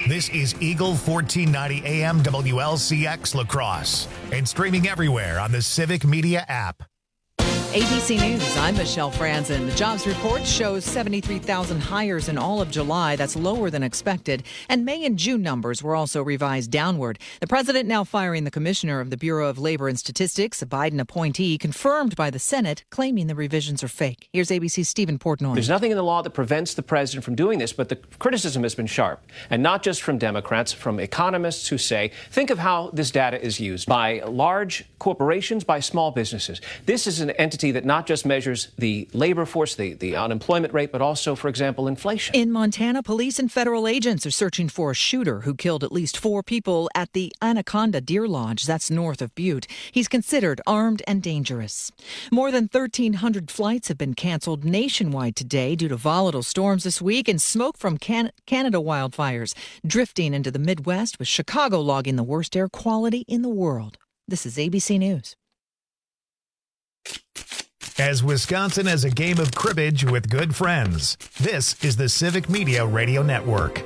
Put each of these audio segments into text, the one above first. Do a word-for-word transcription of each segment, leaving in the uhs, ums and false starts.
This is Eagle fourteen ninety A M W L C X La Crosse and streaming everywhere on the Civic Media app. A B C News, I'm Michelle Franzen. The jobs report shows seventy-three thousand hires in all of July. That's lower than expected. And May and June numbers were also revised downward. The president now firing the commissioner of the Bureau of Labor and Statistics, a Biden appointee, confirmed by the Senate, claiming the revisions are fake. Here's A B C's Stephen Portnoy. There's nothing in the law that prevents the president from doing this, but the criticism has been sharp. And not just from Democrats, from economists who say, think of how this data is used by large corporations, by small businesses. This is an entity that not just measures the labor force, the, the unemployment rate, but also, for example, inflation. In Montana, police and federal agents are searching for a shooter who killed at least four people at the Anaconda Deer Lodge. That's north of Butte. He's considered armed and dangerous. More than thirteen hundred flights have been canceled nationwide today due to volatile storms this week and smoke from Can- Canada wildfires drifting into the Midwest, with Chicago logging the worst air quality in the world. This is A B C News. As Wisconsin has a game of cribbage with good friends, this is the Civic Media Radio Network.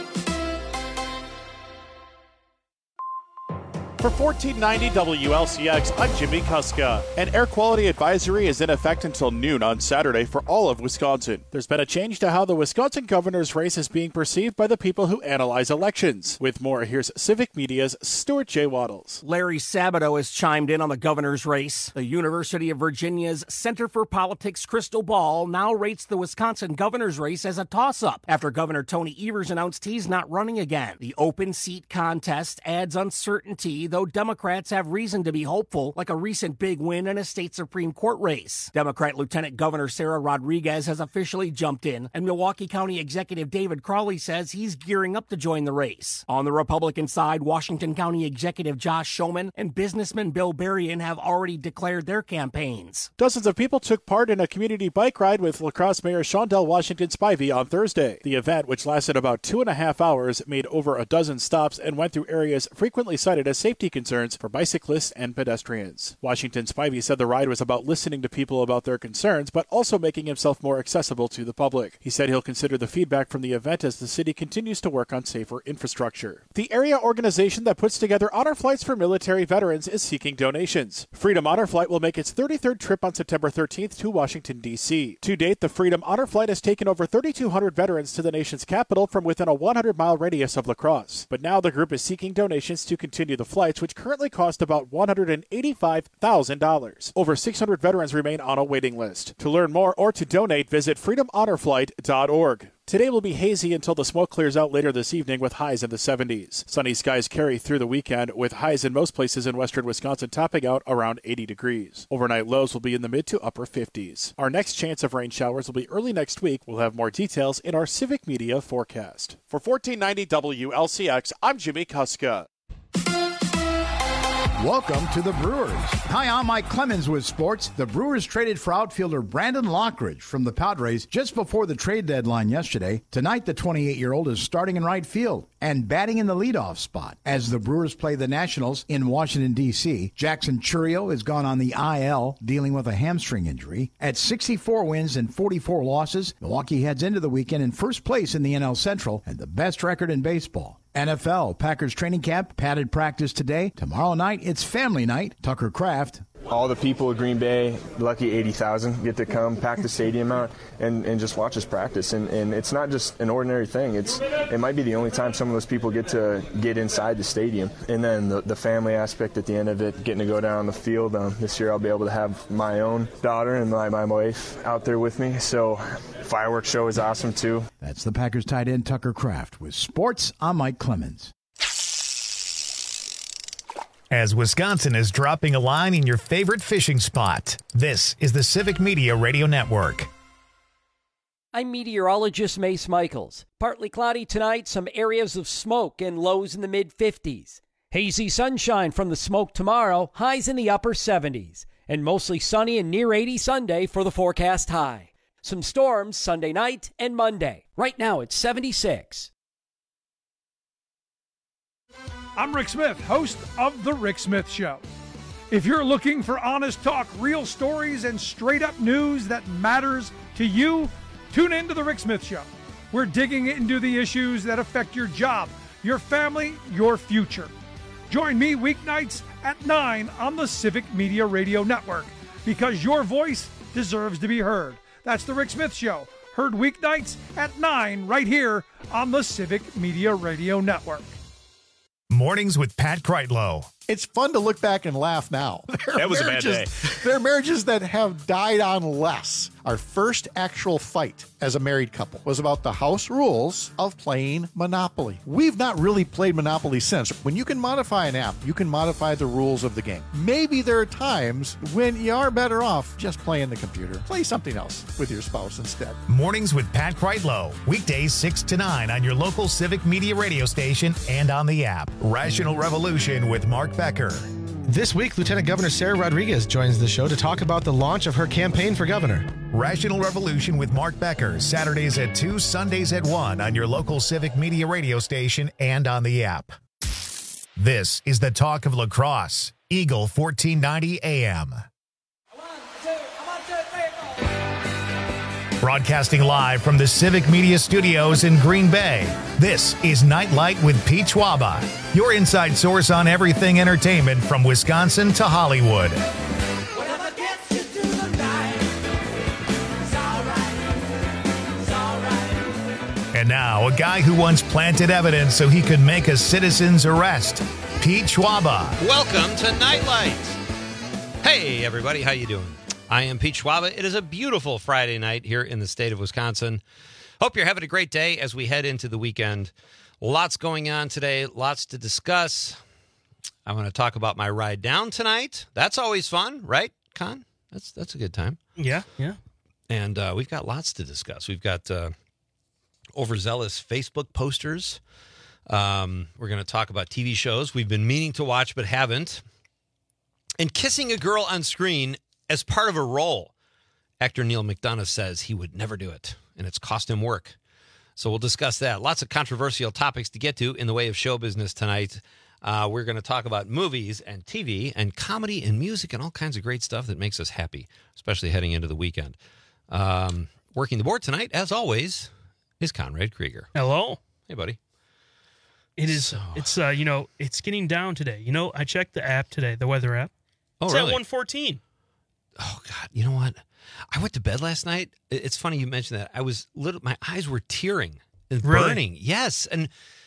For fourteen ninety W L C X, I'm Jimmy Kuska. An air quality advisory is in effect until noon on Saturday for all of Wisconsin. There's been a change to how the Wisconsin governor's race is being perceived by the people who analyze elections. With more, here's Civic Media's Stuart J. Waddles. Larry Sabato has chimed in on the governor's race. The University of Virginia's Center for Politics crystal ball now rates the Wisconsin governor's race as a toss-up after Governor Tony Evers announced he's not running again. The open seat contest adds uncertainty, though Democrats have reason to be hopeful, like a recent big win in a state Supreme Court race. Democrat Lieutenant Governor Sarah Rodriguez has officially jumped in, and Milwaukee County Executive David Crowley says he's gearing up to join the race. On the Republican side, Washington County Executive Josh Schoeman and businessman Bill Berrien have already declared their campaigns. Dozens of people took part in a community bike ride with La Crosse Mayor Shondell Washington Spivey on Thursday. The event, which lasted about two and a half hours, made over a dozen stops and went through areas frequently cited as safety concerns for bicyclists and pedestrians. Washington Spivey said the ride was about listening to people about their concerns, but also making himself more accessible to the public. He said he'll consider the feedback from the event as the city continues to work on safer infrastructure. The area organization that puts together honor flights for military veterans is seeking donations. Freedom Honor Flight will make its thirty-third trip on September thirteenth to Washington, D C. To date, the Freedom Honor Flight has taken over thirty-two hundred veterans to the nation's capital from within a one hundred mile radius of La Crosse. But now the group is seeking donations to continue the flights, which currently cost about one hundred eighty-five thousand dollars. Over six hundred veterans remain on a waiting list. To learn more or to donate, visit freedom honor flight dot org. Today will be hazy until the smoke clears out later this evening with highs in the seventies. Sunny skies carry through the weekend with highs in most places in western Wisconsin topping out around eighty degrees. Overnight lows will be in the mid to upper fifties. Our next chance of rain showers will be early next week. We'll have more details in our Civic Media forecast. For fourteen ninety W L C X, I'm Jimmy Kuska. Welcome to the Brewers. Hi, I'm Mike Clemens with sports. The Brewers traded for outfielder Brandon Lockridge from the Padres just before the trade deadline yesterday. Tonight, the twenty-eight-year-old is starting in right field and batting in the leadoff spot as the Brewers play the Nationals in Washington, D C Jackson Chourio has gone on the I L, dealing with a hamstring injury. At sixty-four wins and forty-four losses, Milwaukee heads into the weekend in first place in the N L Central and the best record in baseball. N F L, Packers training camp, padded practice today. Tomorrow night, it's family night. Tucker Kraft. All the people of Green Bay, lucky eighty thousand, get to come, pack the stadium out, and, and just watch us practice. And, and it's not just an ordinary thing. It's It might be the only time some of those people get to get inside the stadium. And then the, the family aspect at the end of it, getting to go down on the field. Um, this year I'll be able to have my own daughter and my, my wife out there with me. So fireworks show is awesome, too. That's the Packers tight end Tucker Kraft. With sports, I'm Mike Clemens. As Wisconsin is dropping a line in your favorite fishing spot, this is the Civic Media Radio Network. I'm meteorologist Mace Michaels. Partly cloudy tonight, some areas of smoke and lows in the mid-fifties. Hazy sunshine from the smoke tomorrow, highs in the upper seventies. And mostly sunny and near eighty Sunday for the forecast high. Some storms Sunday night and Monday. Right now it's seventy-six. I'm Rick Smith, host of The Rick Smith Show. If you're looking for honest talk, real stories, and straight-up news that matters to you, tune in to The Rick Smith Show. We're digging into the issues that affect your job, your family, your future. Join me weeknights at nine on the Civic Media Radio Network, because your voice deserves to be heard. That's The Rick Smith Show, heard weeknights at nine right here on the Civic Media Radio Network. Mornings with Pat Kreitlow. It's fun to look back and laugh now. There that was a bad day. There are marriages that have died on less. Our first actual fight as a married couple was about the house rules of playing Monopoly. We've not really played Monopoly since. When you can modify an app, you can modify the rules of the game. Maybe there are times when you are better off just playing the computer. Play something else with your spouse instead. Mornings with Pat Kreitlow. Weekdays six to nine on your local Civic Media radio station and on the app. Rational Revolution with Mark Becker. This week, Lieutenant Governor Sarah Rodriguez joins the show to talk about the launch of her campaign for governor. Rational Revolution with Mark Becker, Saturdays at two, Sundays at one on your local Civic Media radio station and on the app. This is the talk of La Crosse, Eagle fourteen ninety A M. Broadcasting live from the Civic Media Studios in Green Bay, this is Nightlight with Pete Schwaba, your inside source on everything entertainment from Wisconsin to Hollywood. And now, a guy who once planted evidence so he could make a citizen's arrest, Pete Schwaba. Welcome to Nightlight. Hey, everybody, how you doing? I am Pete Schwaba. It is a beautiful Friday night here in the state of Wisconsin. Hope you're having a great day as we head into the weekend. Lots going on today, lots to discuss. I want to talk about my ride down tonight. That's always fun, right, Con? That's that's a good time. Yeah, yeah. And uh, we've got lots to discuss. We've got uh, overzealous Facebook posters. Um, we're going to talk about T V shows we've been meaning to watch but haven't. And kissing a girl on screen as part of a role. Actor Neil McDonough says he would never do it, and it's cost him work. So we'll discuss that. Lots of controversial topics to get to in the way of show business tonight. Uh, we're going to talk about movies and T V and comedy and music and all kinds of great stuff that makes us happy, especially heading into the weekend. Um, working the board tonight, as always, is Conrad Krieger. Hello. Hey, buddy. It is, so. it's, uh, you know, it's getting down today. You know, I checked the app today, the weather app. Oh, it's really? at one fourteen. Oh, God. You know what? I went to bed last night. It's funny you mentioned that. I was little, my eyes were tearing and burning. Really? Yes. And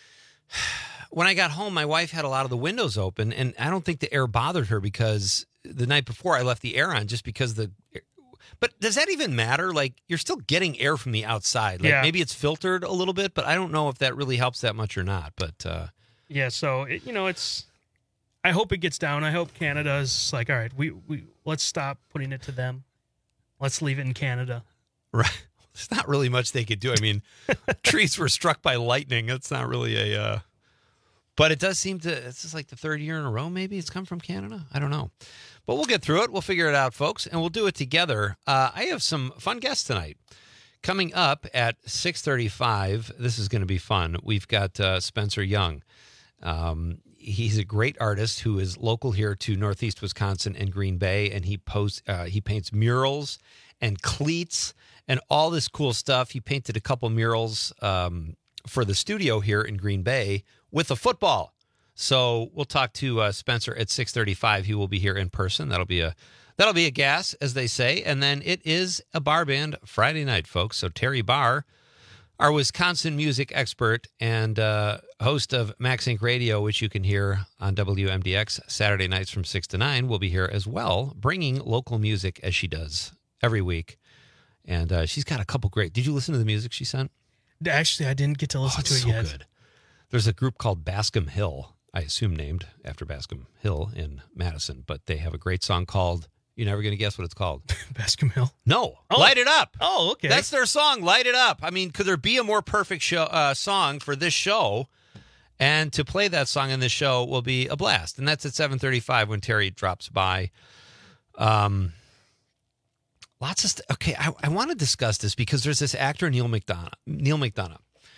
when I got home, my wife had a lot of the windows open, and I don't think the air bothered her because the night before I left the air on just because the. But does that even matter? Like, you're still getting air from the outside. Like, yeah. Maybe it's filtered a little bit, but I don't know if that really helps that much or not. But uh, yeah, so it, you know, it's. I hope it gets down. I hope Canada's like, all right, we, we let's stop putting it to them. Let's leave it in Canada. Right. There's not really much they could do. I mean, trees were struck by lightning. That's not really a. Uh... But it does seem to. This is like the third year in a row. Maybe it's come from Canada. I don't know. But we'll get through it. We'll figure it out, folks, and we'll do it together. Uh, I have some fun guests tonight. Coming up at six thirty-five, this is going to be fun. We've got uh, Spencer Young. Um, he's a great artist who is local here to Northeast Wisconsin and Green Bay, and he posts, uh, he paints murals and cleats and all this cool stuff. He painted a couple murals um, for the studio here in Green Bay with a football. So we'll talk to uh, Spencer at six thirty-five. He will be here in person. That'll be a that'll be a gas, as they say. And then it is a bar band Friday night, folks. So Terry Barr, our Wisconsin music expert and uh, host of Max Inc Radio, which you can hear on W M D X Saturday nights from six to nine, will be here as well, bringing local music as she does every week. And uh, she's got a couple great... Did you listen to the music she sent? Actually, I didn't get to listen oh, to it so yet. Good. There's a group called Bascom Hill, I assume named after Bascom Hill in Madison, but they have a great song called... You're never going to guess what it's called. Bascom Hill? No. Oh. Light It Up. Oh, okay. That's their song, Light It Up. I mean, could there be a more perfect show, uh, song for this show? And to play that song in this show will be a blast. And that's at seven thirty-five when Terry drops by. Um, lots of st- Okay, I, I want to discuss this because there's this actor, Neil McDonough. Neil McDonough.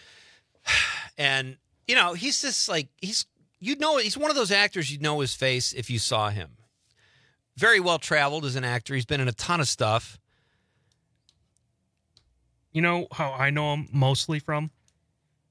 And, you know, he's just like, he's, you'd know, he's one of those actors you'd know his face if you saw him. Very well traveled as an actor. He's been in a ton of stuff. You know how I know him mostly from?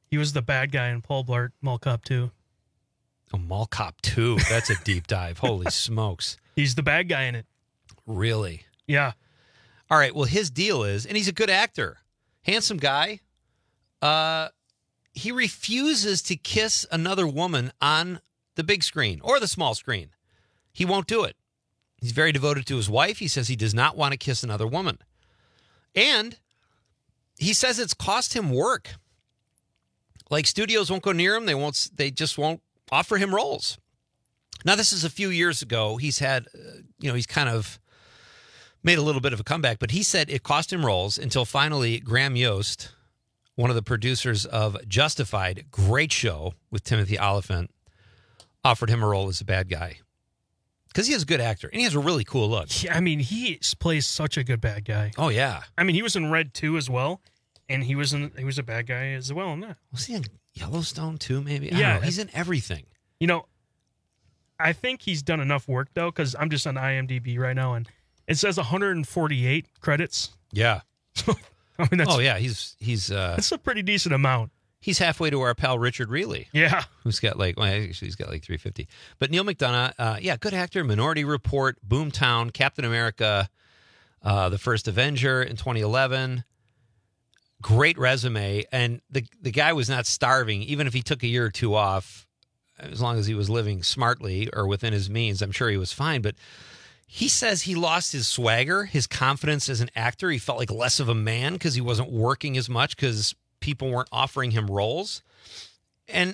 He was the bad guy in Paul Blart Mall Cop two. Oh, Mall Cop two. That's a deep dive. Holy smokes. He's the bad guy in it. Really? Yeah. All right. Well, his deal is, and he's a good actor, handsome guy. Uh, he refuses to kiss another woman on the big screen or the small screen. He won't do it. He's very devoted to his wife. He says he does not want to kiss another woman. And he says it's cost him work. Like, studios won't go near him. They won't. They just won't offer him roles. Now, this is a few years ago. He's had, uh, you know, he's kind of made a little bit of a comeback, but he said it cost him roles until finally Graham Yost, one of the producers of Justified, great show with Timothy Olyphant, offered him a role as a bad guy. Because he is a good actor, and he has a really cool look. Yeah, I mean, he plays such a good bad guy. Oh, yeah. I mean, he was in Red two as well, and he was in, he was a bad guy as well in that. Was he in Yellowstone, too, maybe? I Yeah. don't know. He's in everything. You know, I think he's done enough work, though, because I'm just on IMDb right now, and it says one hundred forty-eight credits. Yeah. I mean, that's, oh, yeah, he's... he's uh, that's a pretty decent amount. He's halfway to our pal Richard Reilly. Yeah. Who's got like, well, actually, he's got like three fifty. But Neil McDonough, uh, yeah, good actor. Minority Report, Boomtown, Captain America, uh, The First Avenger in twenty eleven. Great resume. And the, the guy was not starving, even if he took a year or two off, as long as he was living smartly or within his means. I'm sure he was fine. But he says he lost his swagger, his confidence as an actor. He felt like less of a man because he wasn't working as much because people weren't offering him roles. And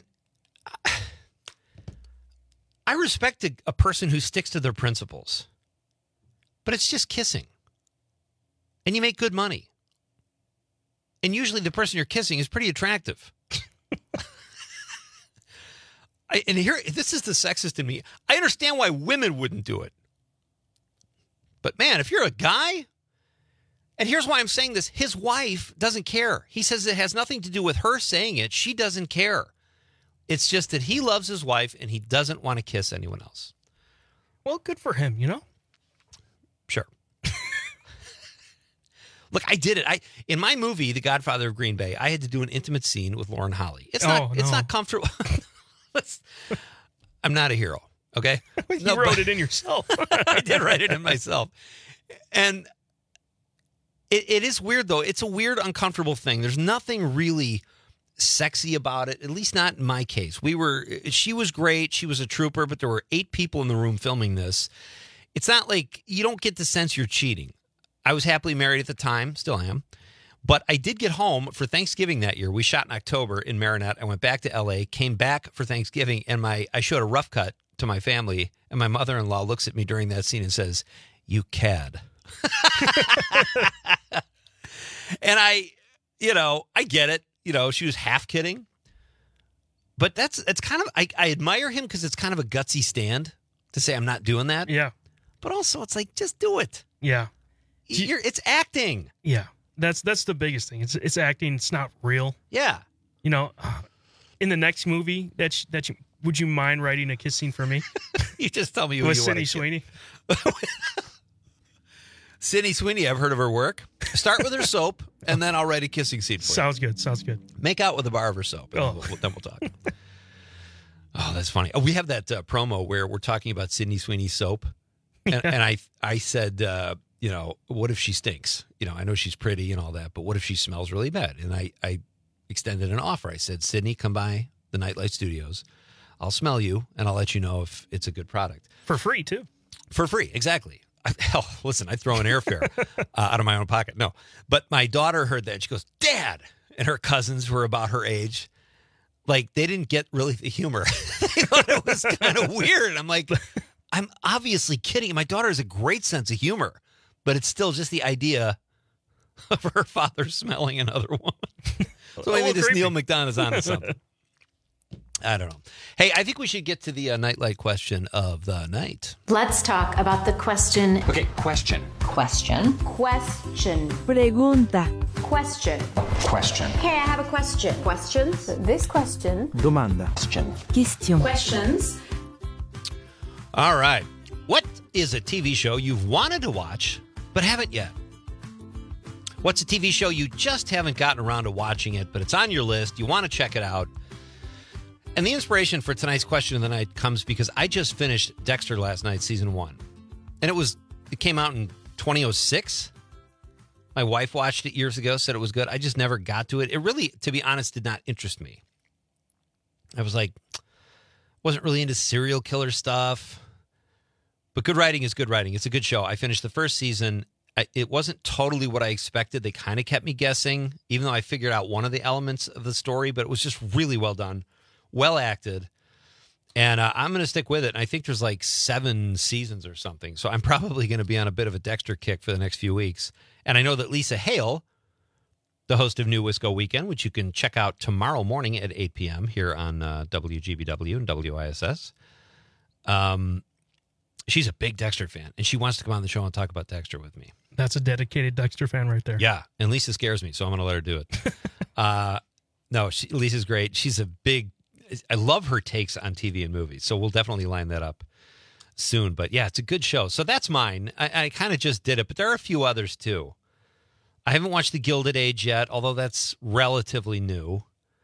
I respect a, a person who sticks to their principles. But it's just kissing. And you make good money. And usually the person you're kissing is pretty attractive. I, and here, this is the sexist in me. I understand why women wouldn't do it. But man, if you're a guy... And here's why I'm saying this. His wife doesn't care. He says it has nothing to do with her saying it. She doesn't care. It's just that he loves his wife and he doesn't want to kiss anyone else. Well, good for him, you know? Sure. Look, I did it. I in my movie, The Godfather of Green Bay, I had to do an intimate scene with Lauren Holly. It's not, oh, it's no. not comfortable. I'm not a hero, okay? You No, wrote but- it in yourself. I did write it in myself. And It, it is weird, though. It's a weird, uncomfortable thing. There's nothing really sexy about it, at least not in my case. We were, she was great. She was a trooper, but there were eight people in the room filming this. It's not like you don't get the sense you're cheating. I was happily married at the time, still am. But I did get home for Thanksgiving that year. We shot in October in Marinette. I went back to L A, came back for Thanksgiving, and my I showed a rough cut to my family, and my mother-in-law looks at me during that scene and says, "You cad." And I, you know, I get it. You know, she was half kidding. But that's, it's kind of, I, I admire him because it's kind of a gutsy stand to say I'm not doing that. Yeah. But also it's like, just do it. Yeah. You're, it's acting. Yeah. That's that's the biggest thing. It's it's acting. It's not real. Yeah. You know, in the next movie, that sh- that you, would you mind writing a kiss scene for me? You just tell me who with you Sydney want to Sweeney. Sydney Sweeney, I've heard of her work. Start with her soap, and then I'll write a kissing scene for you. Sounds good. Sounds good. Make out with a bar of her soap, and Oh. we'll, then we'll talk. Oh, that's funny. Oh, we have that uh, promo where we're talking about Sydney Sweeney's soap, and, and I I said, uh, you know, what if she stinks? You know, I know she's pretty and all that, but what if she smells really bad? And I, I extended an offer. I said, Sydney, come by the Nightlight Studios. I'll smell you, and I'll let you know if it's a good product. For free, too. For free, exactly. I, hell, listen, I'd throw an airfare uh, out of my own pocket. No, but my daughter heard that. And she goes, Dad, and her cousins were about her age. Like, they didn't get really the humor. They thought it was kind of weird. I'm like, I'm obviously kidding. My daughter has a great sense of humor, but it's still just the idea of her father smelling another woman. So maybe this creepy. Neil McDonough's onto something. I don't know. Hey, I think we should get to the uh, Nightlight question of the night. Let's talk about the question. Okay, question. Question. Question. Pregunta. Question. Question. Okay, I have a question. Questions? This question. Domanda. Question. Question. Questions. All right. What is a T V show you've wanted to watch but haven't yet? What's a T V show you just haven't gotten around to watching it, but it's on your list, you want to check it out? And the inspiration for tonight's question of the night comes because I just finished Dexter last night, season one. And it was it came out in twenty oh six. My wife watched it years ago, said it was good. I just never got to it. It really, to be honest, did not interest me. I was like, wasn't really into serial killer stuff. But good writing is good writing. It's a good show. I finished the first season. I, it wasn't totally what I expected. They kind of kept me guessing, even though I figured out one of the elements of the story. But it was just really well done, well acted. And uh, I'm going to stick with it. And I think there's like seven seasons or something. So I'm probably going to be on a bit of a Dexter kick for the next few weeks. And I know that Lisa Hale, the host of New Wisco Weekend, which you can check out tomorrow morning at eight p.m. here on uh, W G B W and W I S S, um, she's a big Dexter fan. And she wants to come on the show and talk about Dexter with me. That's a dedicated Dexter fan right there. Yeah. And Lisa scares me, so I'm going to let her do it. uh, no, she, Lisa's great. She's a big... I love her takes on T V and movies, so we'll definitely line that up soon. But yeah, it's a good show. So that's mine. I, I kind of just did it, but there are a few others too. I haven't watched The Gilded Age yet, although that's relatively new.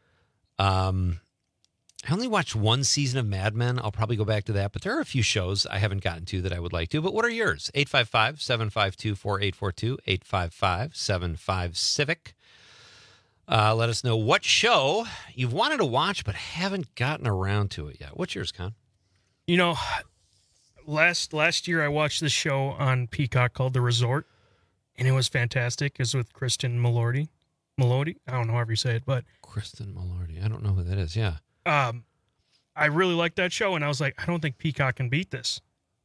Um, I only watched one season of Mad Men. I'll probably go back to that, but there are a few shows I haven't gotten to that I would like to. But what are yours? eight five five, seven five two, four eight four two, eight five five, seven five, Civic. Uh, let us know what show you've wanted to watch but haven't gotten around to it yet. What's yours, Con? You know, last last year I watched this show on Peacock called The Resort, and it was fantastic. It's with Kristen Milotti. Milotti? I don't know however you say it, but... Kristen Milotti. I don't know who that is, yeah. Um, I really liked that show, and I was like, I don't think Peacock can beat this.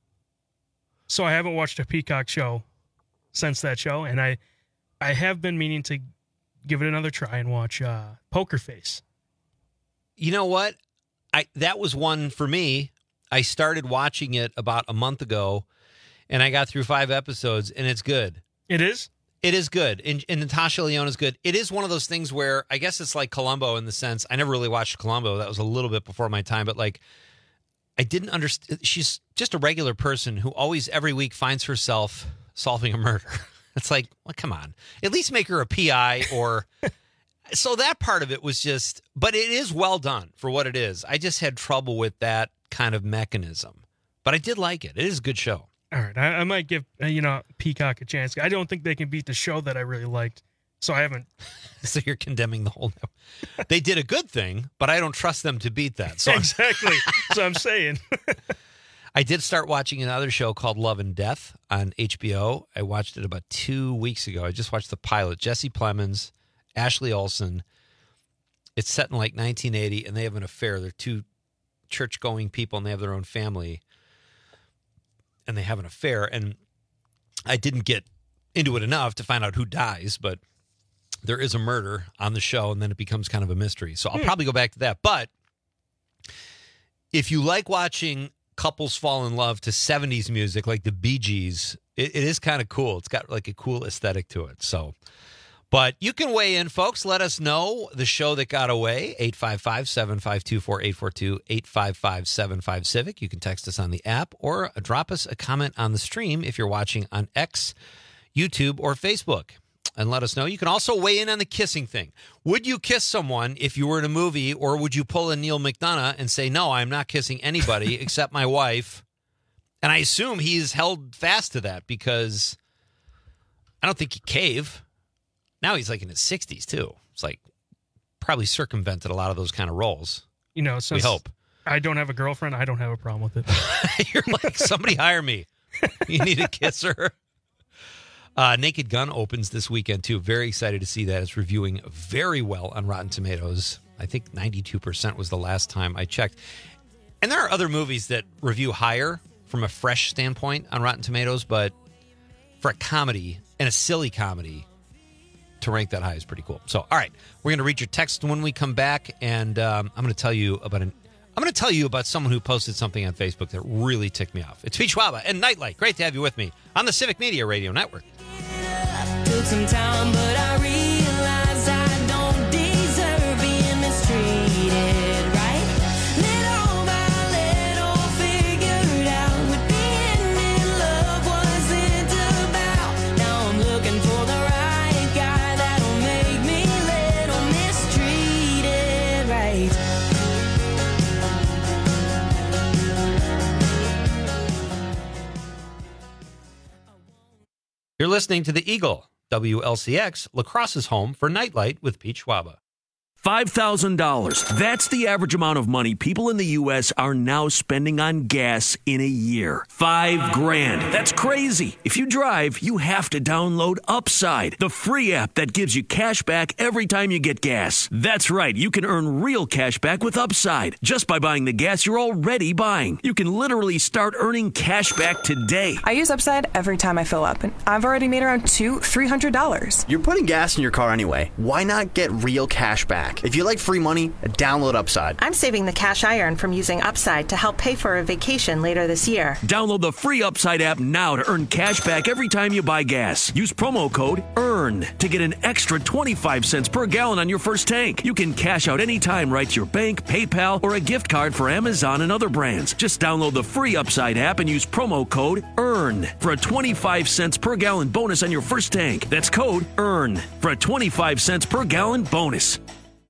So I haven't watched a Peacock show since that show, and I, I have been meaning to give it another try and watch uh, Poker Face. You know what? I that was one for me. I started watching it about a month ago, and I got through five episodes, and it's good. It is? It is good. And, and Natasha Lyonne is good. It is one of those things where I guess it's like Columbo in the sense, I never really watched Columbo. That was a little bit before my time, but like, I didn't understand. She's just a regular person who always every week finds herself solving a murder. It's like, well, come on. At least make her a P I or... So that part of it was just... But it is well done for what it is. I just had trouble with that kind of mechanism. But I did like it. It is a good show. All right. I, I might give, uh, you know, Peacock a chance. I don't think they can beat the show that I really liked. So I haven't... So you're condemning the whole... They did a good thing, but I don't trust them to beat that. So exactly. So I'm saying... I did start watching another show called Love and Death on H B O. I watched it about two weeks ago. I just watched the pilot. Jesse Plemons, Ashley Olsen. It's set in like nineteen eighty, and they have an affair. They're two church-going people, and they have their own family, and they have an affair. And I didn't get into it enough to find out who dies, but there is a murder on the show, and then it becomes kind of a mystery. So I'll hmm. probably go back to that. But if you like watching couples fall in love to seventies music like the Bee Gees, it, it is kind of cool. It's got like a cool aesthetic to it. So, but you can weigh in, folks. Let us know the show that got away. eight five five, seven five two, four eight four two, eight five five, seven five, Civic. You can text us on the app or drop us a comment on the stream if you're watching on X, YouTube, or Facebook. And let us know. You can also weigh in on the kissing thing. Would you kiss someone if you were in a movie, or would you pull a Neil McDonough and say, no, I'm not kissing anybody except my wife? And I assume he's held fast to that because I don't think he'd cave. Now he's like in his sixties, too. It's like probably circumvented a lot of those kind of roles. You know, since we hope. I don't have a girlfriend, I don't have a problem with it. You're like, somebody hire me. You need a kisser. Uh, Naked Gun opens this weekend, too. Very excited to see that. It's reviewing very well on Rotten Tomatoes. I think ninety-two percent was the last time I checked. And there are other movies that review higher from a fresh standpoint on Rotten Tomatoes, but for a comedy, and a silly comedy, to rank that high is pretty cool. So, all right, we're going to read your text when we come back, and um, I'm going to tell you about an I'm going to tell you about someone who posted something on Facebook that really ticked me off. It's Pete Schwaba and Nightlight. Great to have you with me on the Civic Media Radio Network. Took some time, but I realized I don't deserve being mistreated, right? Little by little, figured out what being in love wasn't about. Now I'm looking for the right guy. listening to the Eagle, W L C X, La Crosse's home for Nightlight with Pete Schwaba. five thousand dollars. That's the average amount of money people in the U S are now spending on gas in a year. Five grand. That's crazy. If you drive, you have to download Upside, the free app that gives you cash back every time you get gas. That's right. You can earn real cash back with Upside just by buying the gas you're already buying. You can literally start earning cash back today. I use Upside every time I fill up, and I've already made around two, three hundred dollars. You're putting gas in your car anyway. Why not get real cash back? If you like free money, download Upside. I'm saving the cash I earn from using Upside to help pay for a vacation later this year. Download the free Upside app now to earn cash back every time you buy gas. Use promo code EARN to get an extra twenty-five cents per gallon on your first tank. You can cash out anytime right to your bank, PayPal, or a gift card for Amazon and other brands. Just download the free Upside app and use promo code EARN for a twenty-five cents per gallon bonus on your first tank. That's code EARN for a twenty-five cents per gallon bonus.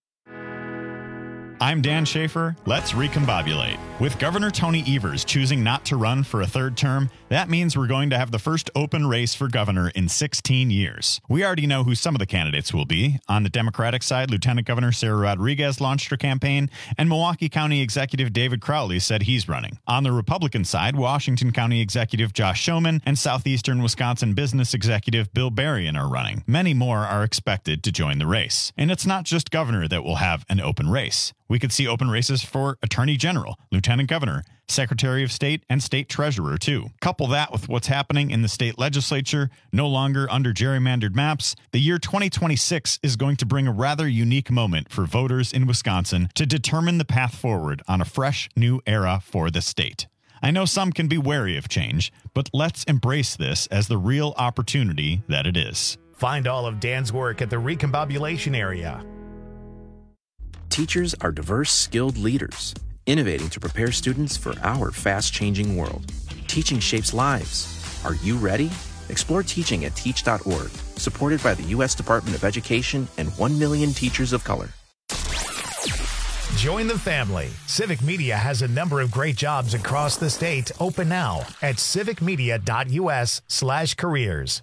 I'm Dan Schaefer. Let's recombobulate. With Governor Tony Evers choosing not to run for a third term, that means we're going to have the first open race for governor in sixteen years. We already know who some of the candidates will be. On the Democratic side, Lieutenant Governor Sarah Rodriguez launched her campaign, and Milwaukee County Executive David Crowley said he's running. On the Republican side, Washington County Executive Josh Schoeman and Southeastern Wisconsin Business Executive Bill Berrien are running. Many more are expected to join the race. And it's not just governor that will have an open race. We could see open races for Attorney General, Lieutenant Governor, Secretary of State, and State Treasurer, too. Couple that with what's happening in the state legislature, no longer under gerrymandered maps, the year twenty twenty-six is going to bring a rather unique moment for voters in Wisconsin to determine the path forward on a fresh, new era for the state. I know some can be wary of change, but let's embrace this as the real opportunity that it is. Find all of Dan's work at the Recombobulation area. Teachers are diverse, skilled leaders, innovating to prepare students for our fast-changing world. Teaching shapes lives. Are you ready? Explore teaching at teach dot org, supported by the U S Department of Education and one million teachers of color. Join the family. Civic Media has a number of great jobs across the state open now at civicmedia.us slash careers.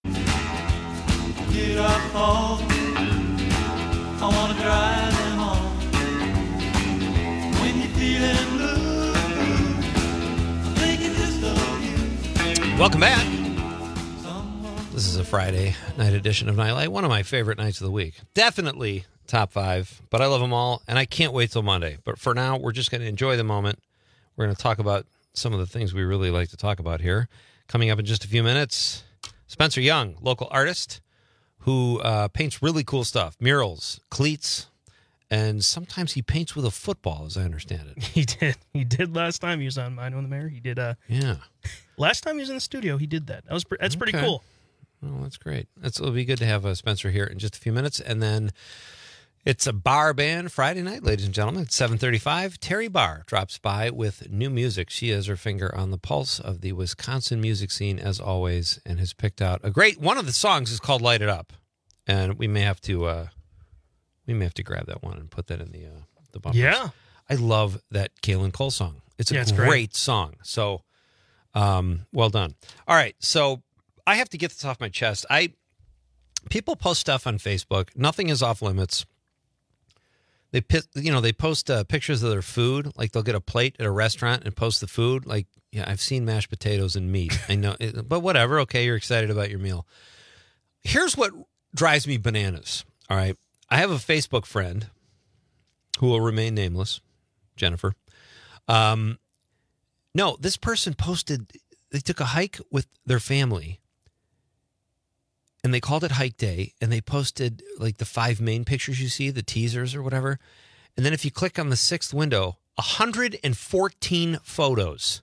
Get up home. I want to drive them home. When you're feeling blue, I'm thinking just of you. Welcome back. This is a Friday night edition of Nightlight, one of my favorite nights of the week. Definitely top five, but I love them all, and I can't wait till Monday. But for now, we're just going to enjoy the moment. We're going to talk about some of the things we really like to talk about here. Coming up in just a few minutes, Spencer Young, local artist who uh, paints really cool stuff, murals, cleats, and sometimes he paints with a football, as I understand it. He did. He did last time he was on Mine on the Mayor. He did. Uh, yeah. Last time he was in the studio, he did that. That was pre- that's pretty Okay. cool. Well, that's great. It's, it'll be good to have uh, Spencer here in just a few minutes. And then it's a bar band Friday night, ladies and gentlemen. It's seven thirty-five. Terry Barr drops by with new music. She has her finger on the pulse of the Wisconsin music scene, as always, and has picked out a great... One of the songs is called Light It Up. And we may have to uh, we may have to grab that one and put that in the uh, the bumpers. Yeah. I love that Kalen Cole song. It's a Yeah, it's great, great. song. So, um, well done. All right, so I have to get this off my chest. I people post stuff on Facebook. Nothing is off limits. They pi- you know they post uh, pictures of their food. Like they'll get a plate at a restaurant and post the food. Like, yeah, I've seen mashed potatoes and meat. I know, it, but whatever. Okay, you're excited about your meal. Here's what drives me bananas. All right. I have a Facebook friend who will remain nameless, Jennifer. Um, no, this person posted, they took a hike with their family and they called it Hike Day, and they posted like the five main pictures you see, the teasers or whatever. And then if you click on the sixth window, one hundred fourteen photos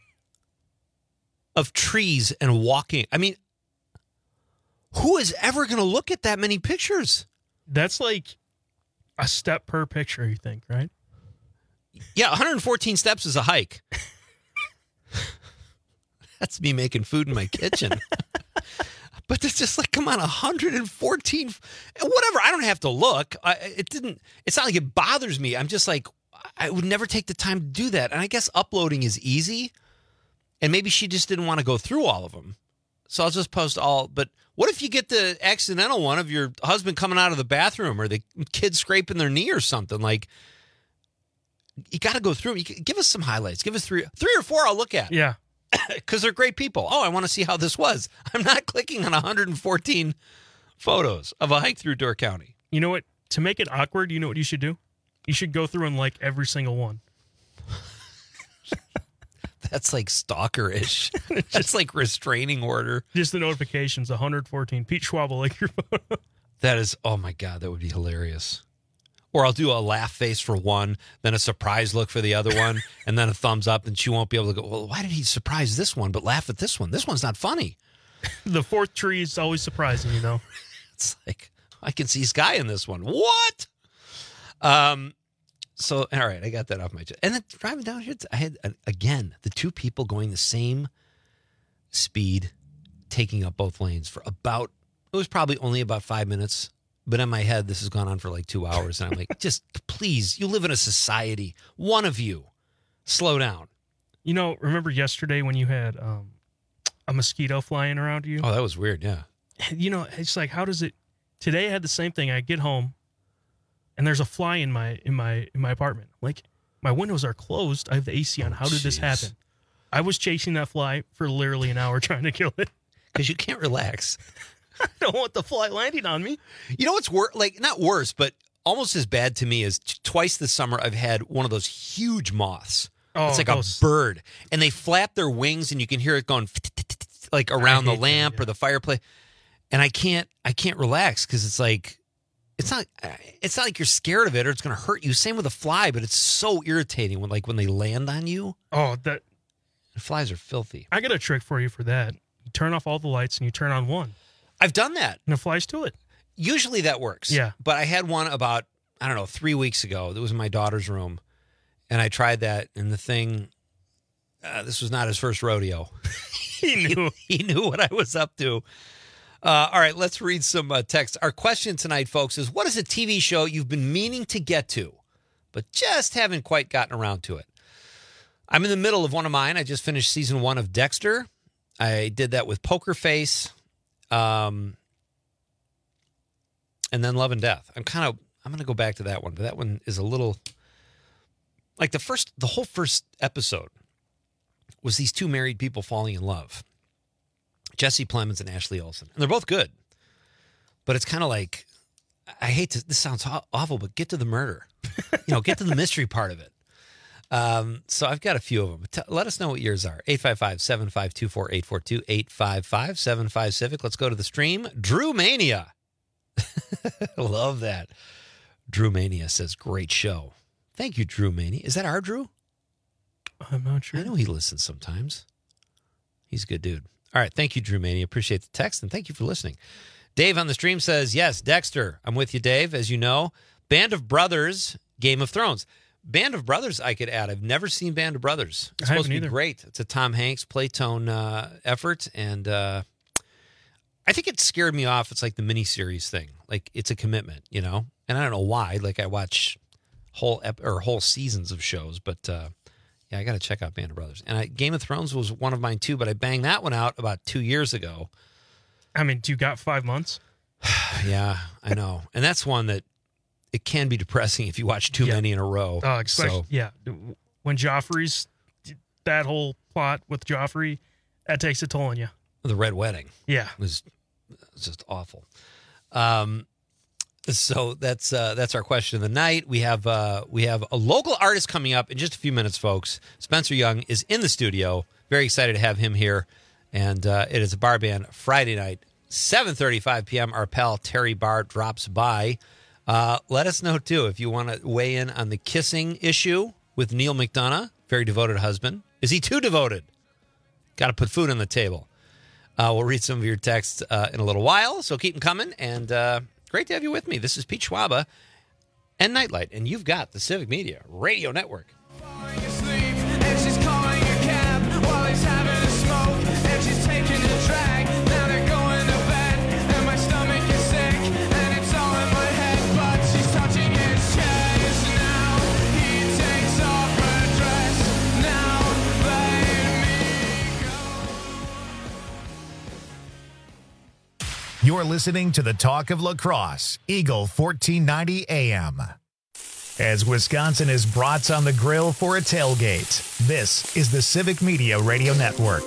of trees and walking. I mean, who is ever going to look at that many pictures? That's like a step per picture, you think, right? Yeah, one hundred fourteen steps is a hike. That's me making food in my kitchen. But it's just like, come on, one hundred fourteen, whatever. I don't have to look. I, it didn't, it's not like it bothers me. I'm just like, I would never take the time to do that. And I guess uploading is easy. And maybe she just didn't want to go through all of them. so I'll just post all. But what if you get the accidental one of your husband coming out of the bathroom or the kid scraping their knee or something? Like, you got to go through them. You can, give us some highlights. Give us three, three or four. I'll look at. Yeah, because they're great people. Oh, I want to see how this was. I'm not clicking on one hundred fourteen photos of a hike through Door County. You know what? To make it awkward, you know what you should do? You should go through and like every single one. That's like stalker-ish. That's like restraining order. Just the notifications, one hundred fourteen. Pete Schwab will like your photo. That is, oh my God, that would be hilarious. Or I'll do a laugh face for one, then a surprise look for the other one, and then a thumbs up, and she won't be able to go, well, why did he surprise this one but laugh at this one? This one's not funny. The fourth tree is always surprising, you know? It's like, I can see Sky in this one. What? Um. So, all right, I got that off my chest. And then driving down here, I had, uh, again, the two people going the same speed, taking up both lanes for about, it was probably only about five minutes. But in my head, this has gone on for like two hours. And I'm like, just please, you live in a society. One of you, slow down. You know, remember yesterday when you had um, a mosquito flying around you? Oh, that was weird, yeah. You know, it's like, how does it, today I had the same thing. I get home. And there's a fly in my in my in my apartment. Like, my windows are closed. I have the A C on. How did Jeez. this happen? I was chasing that fly for literally an hour trying to kill it. Because you can't relax. I don't want the fly landing on me. You know what's worse? Like, not worse, but almost as bad to me is t- twice this summer I've had one of those huge moths. Oh, it's like those. a bird. And they flap their wings and you can hear it going like around the hate them, lamp yeah. or the fireplace. And I can't I can't relax because it's like, It's not. It's not like you're scared of it or it's going to hurt you. Same with a fly, but it's so irritating when, like, when they land on you. Oh, that the flies are filthy. I got a trick for you for that. You turn off all the lights and you turn on one. I've done that, and it flies to it. Usually that works. Yeah, but I had one about I don't know three weeks ago. That was in my daughter's room, and I tried that, and the thing. Uh, this was not his first rodeo. he knew. he, he knew what I was up to. Uh, all right, let's read some uh, text. Our question tonight, folks, is what is a T V show you've been meaning to get to, but just haven't quite gotten around to it? I'm in the middle of one of mine. I just finished season one of Dexter. I did that with Poker Face, um, and then Love and Death. I'm kind of I'm going to go back to that one, but that one is a little like the first. The whole first episode was these two married people falling in love. Jesse Plemons and Ashley Olsen. And they're both good. But it's kind of like, I hate to, this sounds awful, but get to the murder. You know, get to the mystery part of it. Um, so I've got a few of them. T- let us know what yours are. eight five five, seven five two, four eight four two, eight five five, seven five Civic. Let's go to the stream. Drew Mania. Love that. Drew Mania says, great show. Thank you, Drew Mania. Is that our Drew? I'm not sure. I know he listens sometimes. He's a good dude. All right. Thank you, Drew Mania. Appreciate the text, and thank you for listening. Dave on the stream says, yes, Dexter. I'm with you, Dave. As you know, Band of Brothers, Game of Thrones. Band of Brothers, I could add. I've never seen Band of Brothers. It's I supposed to be either. great. It's a Tom Hanks Playtone uh, effort, and uh, I think it scared me off. It's like the miniseries thing. Like, it's a commitment, you know? And I don't know why. Like, I watch whole ep- or whole seasons of shows, but... Uh, Yeah, I got to check out Band of Brothers. And I, Game of Thrones was one of mine too, but I banged that one out about two years ago. I mean, do you got five months? Yeah, I know. And that's one that it can be depressing if you watch too Yeah. many in a row. Uh, especially, so, yeah. When Joffrey's, that whole plot with Joffrey, that takes a toll on you. The Red Wedding. Yeah. Was, was just awful. Um, So that's uh, that's our question of the night. We have uh, we have a local artist coming up in just a few minutes, folks. Spencer Young is in the studio. Very excited to have him here, and uh, it is a bar band Friday night, seven thirty-five p.m. Our pal Terry Barr drops by. Uh, let us know too if you want to weigh in on the kissing issue with Neil McDonough, very devoted husband. Is he too devoted? Got to put food on the table. Uh, we'll read some of your texts uh, in a little while, so keep them coming. And uh, great to have you with me. This is Pete Schwaba and Nightlight, and you've got the Civic Media Radio Network. And she's calling a cab while he's having a smoke. And she's taking a drag. Now they're going to bed. And my stomach is sick. And it's all in my head. But she's touching his chest now. He takes off her dress. Now let me go. You're listening to the Talk of Lacrosse, Eagle fourteen ninety A M. As Wisconsin is brats on the grill for a tailgate, this is the Civic Media Radio Network.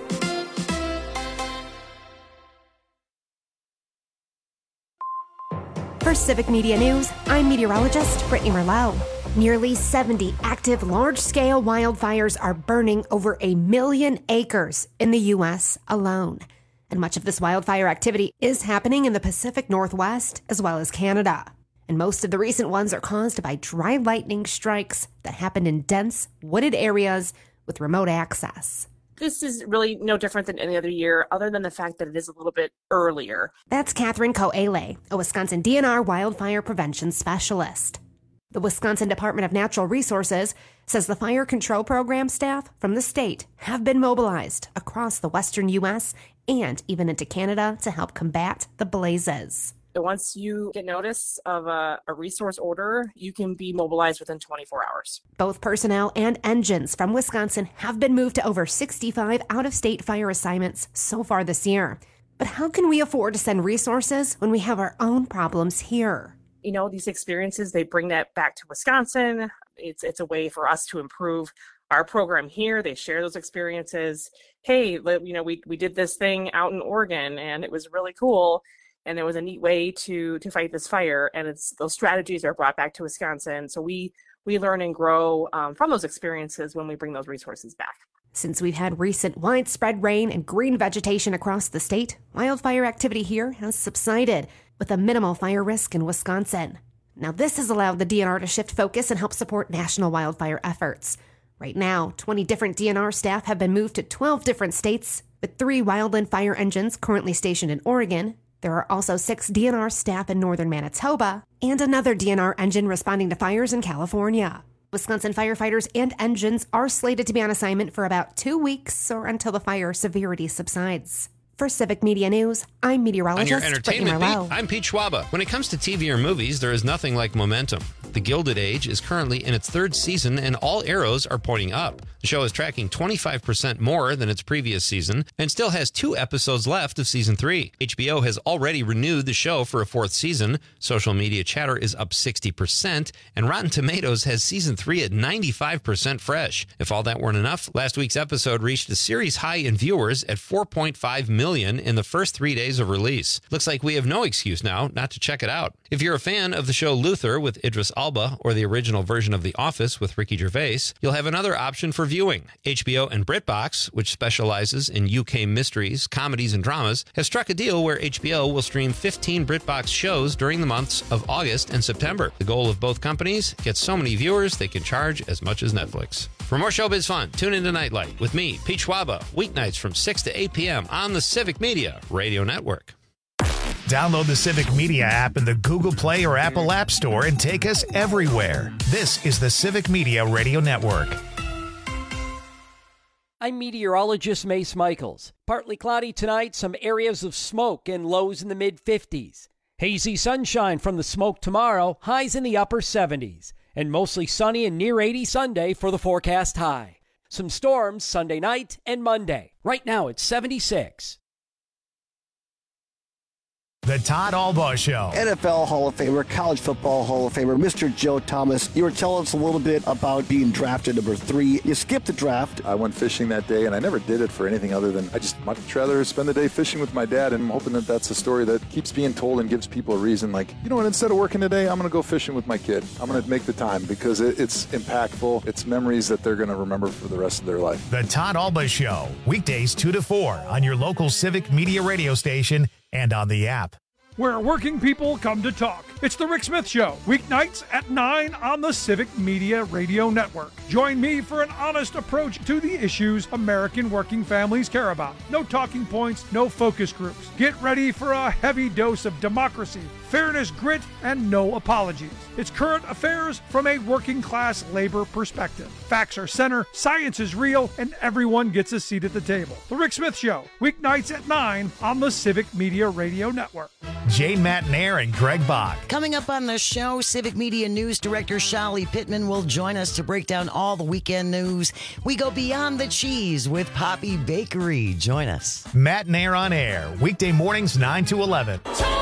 For Civic Media News, I'm meteorologist Brittany Merlot. Nearly seventy active large-scale wildfires are burning over a million acres in the U S alone. And much of this wildfire activity is happening in the Pacific Northwest as well as Canada. And most of the recent ones are caused by dry lightning strikes that happened in dense, wooded areas with remote access. This is really no different than any other year, other than the fact that it is a little bit earlier. That's Catherine Coele, a Wisconsin D N R wildfire prevention specialist. The Wisconsin Department of Natural Resources says the fire control program staff from the state have been mobilized across the western U S and even into Canada to help combat the blazes. Once you get notice of a, a resource order, you can be mobilized within twenty-four hours. Both personnel and engines from Wisconsin have been moved to over sixty-five out-of-state fire assignments so far this year. But how can we afford to send resources when we have our own problems here? You know, these experiences, they bring that back to Wisconsin. It's it's a way for us to improve our program here. They share those experiences. Hey, you know, we, we did this thing out in Oregon and it was really cool. And there was a neat way to to fight this fire. And it's those strategies are brought back to Wisconsin. So we, we learn and grow um, from those experiences when we bring those resources back. Since we've had recent widespread rain and green vegetation across the state, wildfire activity here has subsided with a minimal fire risk in Wisconsin. Now, this has allowed the D N R to shift focus and help support national wildfire efforts. Right now, twenty different D N R staff have been moved to twelve different states, with three wildland fire engines currently stationed in Oregon. There are also six D N R staff in northern Manitoba and another D N R engine responding to fires in California. Wisconsin firefighters and engines are slated to be on assignment for about two weeks or until the fire severity subsides. For Civic Media News, I'm meteorologist On your entertainment Brittany beat, Merlot. I'm Pete Schwaba. When it comes to T V or movies, there is nothing like momentum. The Gilded Age is currently in its third season, and all arrows are pointing up. The show is tracking twenty-five percent more than its previous season and still has two episodes left of season three. H B O has already renewed the show for a fourth season. Social media chatter is up sixty percent, and Rotten Tomatoes has season three at ninety-five percent fresh. If all that weren't enough, last week's episode reached a series high in viewers at four point five million in the first three days of release. Looks like we have no excuse now not to check it out. If you're a fan of the show Luther with Idris Elba or the original version of The Office with Ricky Gervais, you'll have another option for viewing. H B O and BritBox, which specializes in U K mysteries, comedies, and dramas, has struck a deal where H B O will stream fifteen BritBox shows during the months of August and September. The goal of both companies, get so many viewers they can charge as much as Netflix. For more showbiz fun, tune into Nightlight with me, Pete Schwaba, weeknights from six to eight p.m. on the Civic Media Radio Network. Download the Civic Media app in the Google Play or Apple App Store and take us everywhere. This is the Civic Media Radio Network. I'm meteorologist Mace Michaels. Partly cloudy tonight, some areas of smoke and lows in the mid fifties. Hazy sunshine from the smoke tomorrow, highs in the upper seventies. And mostly sunny and near eighty Sunday for the forecast high. Some storms Sunday night and Monday. Right now it's seventy-six. The Todd Albaugh Show. N F L Hall of Famer, College Football Hall of Famer, Mister Joe Thomas. You were telling us a little bit about being drafted number three. You skipped the draft. I went fishing that day, and I never did it for anything other than I just much rather spend the day fishing with my dad, and I'm hoping that that's a story that keeps being told and gives people a reason, like, you know what, instead of working today, I'm going to go fishing with my kid. I'm going to make the time because it, it's impactful. It's memories that they're going to remember for the rest of their life. The Todd Albaugh Show, weekdays two to four on your local Civic Media radio station and on the app. Where working people come to talk. It's the Rick Smith Show, weeknights at nine on the Civic Media Radio Network. Join me for an honest approach to the issues American working families care about. No talking points, no focus groups. Get ready for a heavy dose of democracy, fairness, grit, and no apologies. It's current affairs from a working class labor perspective. Facts are center, science is real, and everyone gets a seat at the table. The Rick Smith Show, weeknights at nine on the Civic Media Radio Network. Jane Matnair and Greg Bach. Coming up on the show, Civic Media News Director Shali Pittman will join us to break down all the weekend news. We go beyond the cheese with Poppy Bakery. Join us. Matnair on air, weekday mornings nine to eleven.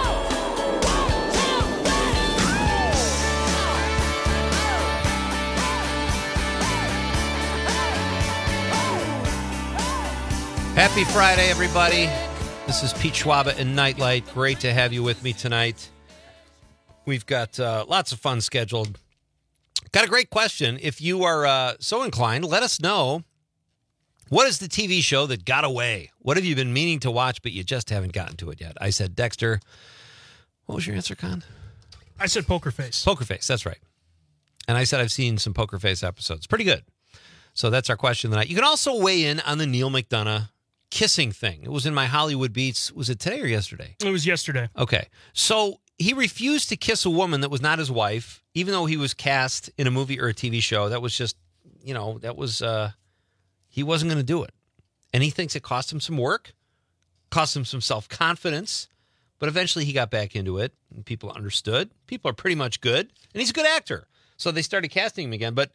Happy Friday, everybody. This is Pete Schwaba and Nightlight. Great to have you with me tonight. We've got uh, lots of fun scheduled. Got a great question. If you are uh, so inclined, let us know. What is the T V show that got away? What have you been meaning to watch, but you just haven't gotten to it yet? I said Dexter. What was your answer, Con? I said Poker Face. Poker Face, that's right. And I said I've seen some Poker Face episodes. Pretty good. So that's our question tonight. You can also weigh in on the Neil McDonough kissing thing. It was in my Hollywood Beats. Was it today or yesterday? It was yesterday. Okay. So he refused to kiss a woman that was not his wife, even though he was cast in a movie or a T V show. That was just, you know, that was, uh, he wasn't going to do it. And he thinks it cost him some work, cost him some self-confidence, but eventually he got back into it and people understood. People are pretty much good, and he's a good actor. So they started casting him again. But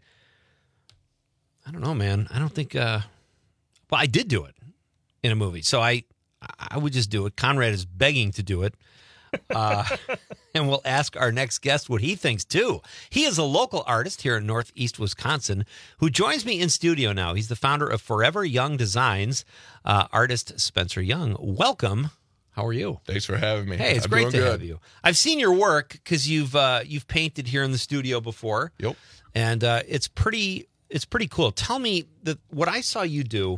I don't know, man. I don't think, uh, well, I did do it in a movie. So I I would just do it. Conrad is begging to do it. Uh, and we'll ask our next guest what he thinks, too. He is a local artist here in Northeast Wisconsin who joins me in studio now. He's the founder of Forever Young Designs, uh, artist Spencer Young. Welcome. How are you? Thanks for having me. Hey, it's I'm great to doing good. have you. I've seen your work because you've uh, you've painted here in the studio before. Yep. And uh, it's pretty it's pretty cool. Tell me that what I saw you do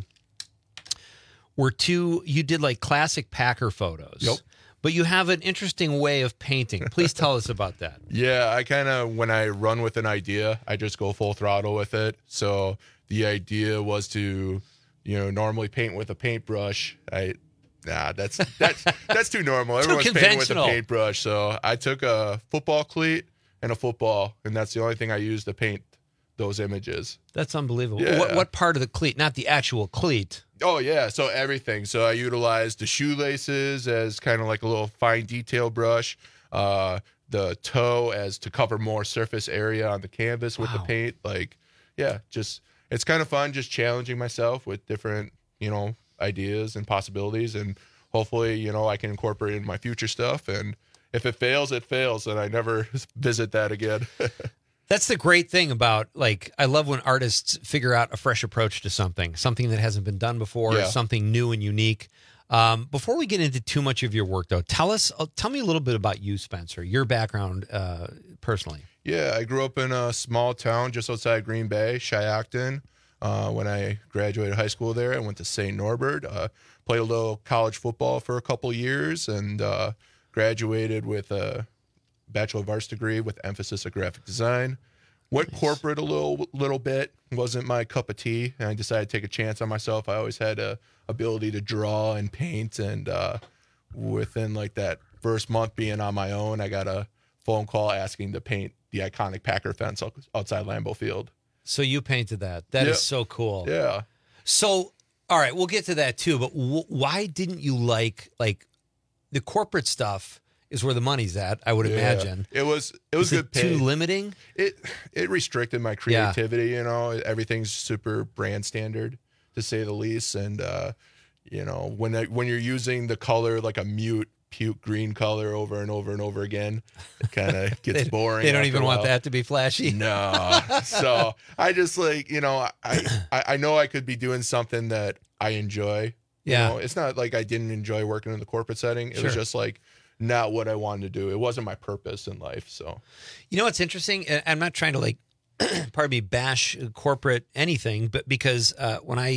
were two, you did like classic Packer photos. Yep. But you have an interesting way of painting. Please tell us about that. Yeah, I kind of, when I run with an idea, I just go full throttle with it. So the idea was to, you know, normally paint with a paintbrush. I, nah, that's that's that's too normal. Too Everyone's painting with a conventional. paintbrush. So I took a football cleat and a football, and that's the only thing I used to paint those images. That's unbelievable. Yeah. What, what part of the cleat? Not the actual cleat. Oh, yeah. So everything. So I utilized the shoelaces as kind of like a little fine detail brush, uh, the toe as to cover more surface area on the canvas with Wow. the paint. Like, yeah, just it's kind of fun just challenging myself with different, you know, ideas and possibilities. And hopefully, you know, I can incorporate it in my future stuff. And if it fails, it fails. And I never visit that again. That's the great thing about, like, I love when artists figure out a fresh approach to something, something that hasn't been done before, Yeah. something new and unique. Um, before we get into too much of your work, though, tell us, uh, tell me a little bit about you, Spencer, your background uh, personally. Yeah, I grew up in a small town just outside Green Bay, Shiocton. Uh, when I graduated high school there, I went to Saint Norbert, uh, played a little college football for a couple years, and uh, graduated with a Bachelor of Arts degree with emphasis of graphic design. Went Nice. corporate a little little bit, wasn't my cup of tea, and I decided to take a chance on myself. I always had a ability to draw and paint, and uh, within like that first month being on my own, I got a phone call asking to paint the iconic Packer fence out- outside Lambeau Field. So you painted that. That is Yeah. so cool. Yeah. So, all right, we'll get to that too. But w- why didn't you like like the corporate stuff? Is where the money's at, I would Yeah. imagine. It was it was Is good it too pay. limiting? It it restricted my Yeah. creativity, you know. Everything's super brand standard to say the least. And uh, you know, when I, when you're using the color like a mute puke green color over and over and over again, it kind of gets They- boring. They don't after even a want while. that to be flashy. No. So I just like, you know, I, I I know I could be doing something that I enjoy. Yeah. You know, it's not like I didn't enjoy working in the corporate setting. It was Sure. just like not what I wanted to do. It wasn't my purpose in life. So You know what's interesting? And I'm not trying to like, pardon me, bash corporate anything, but because uh, when I,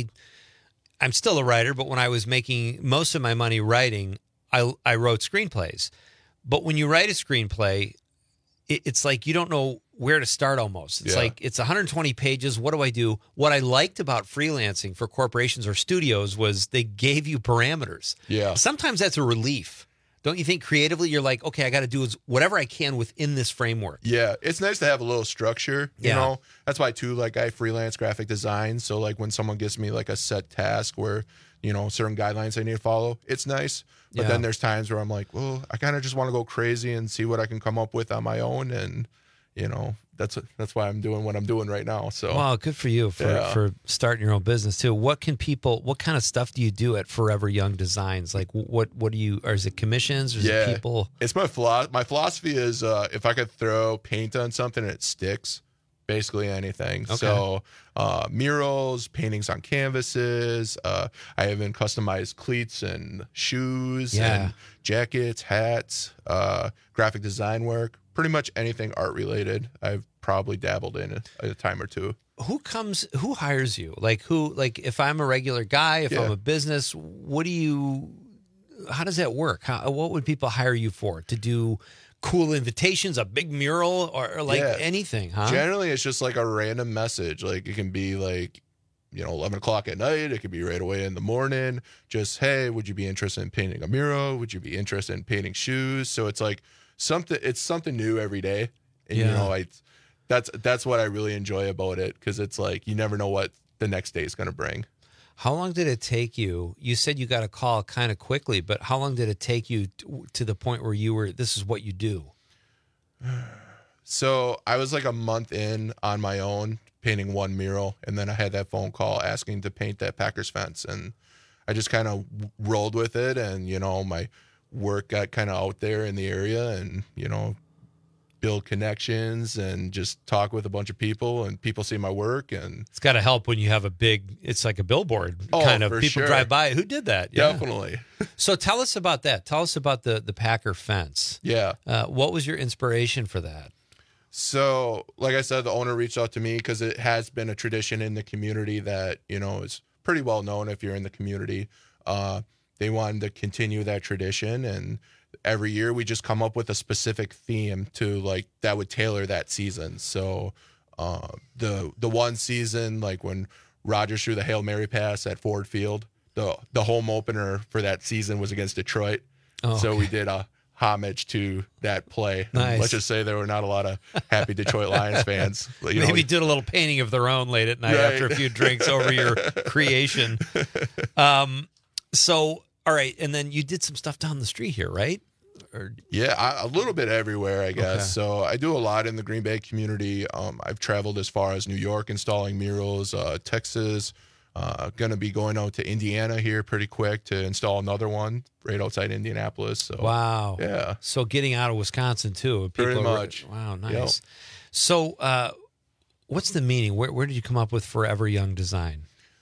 I'm still a writer, but when I was making most of my money writing, I I wrote screenplays. But when you write a screenplay, it, it's like you don't know where to start almost. It's Yeah. like it's one hundred twenty pages. What do I do? What I liked about freelancing for corporations or studios was they gave you parameters. Yeah. Sometimes that's a relief. Don't you think creatively you're like, okay, I got to do whatever I can within this framework? Yeah, it's nice to have a little structure, you Yeah. know? That's why, too, like, I freelance graphic design. So, like, when someone gives me, like, a set task where, you know, certain guidelines I need to follow, it's nice. But Yeah. then there's times where I'm like, well, I kind of just want to go crazy and see what I can come up with on my own. And, you know, that's that's why I'm doing what I'm doing right now. So, Wow, good for you for, Yeah. for starting your own business too. What can people? What kind of stuff do you do at Forever Young Designs? Like, what what do you? Or is it commissions? Or is yeah, it people? It's my philo- my philosophy is uh, if I could throw paint on something and it sticks, basically anything. Okay. So uh, murals, paintings on canvases. Uh, I even customized cleats and shoes Yeah. and jackets, hats, uh, graphic design work. Pretty much anything art related. I've probably dabbled in a, a time or two. Who comes? Who hires you? Like who? Like if I'm a regular guy, if Yeah. I'm a business, what do you? How does that work? How, what would people hire you for? To do cool invitations, a big mural, or, or like Yeah. anything? Huh? Generally, it's just like a random message. Like it can be like, you know, eleven o'clock at night. It could be right away in the morning. Just, hey, would you be interested in painting a mural? Would you be interested in painting shoes? So it's like something. It's something new every day, and you Yeah. know, I that's that's what I really enjoy about it because it's like you never know what the next day is going to bring. How long did it take you? You said you got a call kind of quickly, but how long did it take you to, to the point where you were? This is what you do. So I was like a month in on my own painting one mural, and then I had that phone call asking to paint that Packers fence, and I just kind of rolled with it, and you know my work got kind of out there in the area, and you know build connections and just talk with a bunch of people, and people see my work, and It's got to help when you have a big. It's like a billboard Oh, kind of. for People sure. drive by. Who did that? Yeah. Definitely. So tell us about that. Tell us about the the Packer fence. Yeah. Uh, what was your inspiration for that? So, like I said, the owner reached out to me because it has been a tradition in the community that, you know, is pretty well known if you're in the community. Uh, they wanted to continue that tradition. And every year we just come up with a specific theme to like that would tailor that season. So uh, the the one season, like when Rodgers threw the Hail Mary pass at Ford Field, the, the home opener for that season was against Detroit. Oh, so okay. we did a homage to that play. And Nice. let's just say there were not a lot of happy Detroit Lions fans. You Maybe know, did a little painting of their own late at night Right. after a few drinks over your creation. Um, so, all right, and then you did some stuff down the street here, right? Or yeah, I, a little bit everywhere, I guess. Okay. So I do a lot in the Green Bay community. Um, I've traveled as far as New York installing murals, uh, Texas. Uh, going to be going out to Indiana here pretty quick to install another one right outside Indianapolis. So Wow. Yeah. So getting out of Wisconsin too. People Pretty are- much. Wow, nice. Yep. So uh, what's the meaning? Where, where did you come up with Forever Young Design?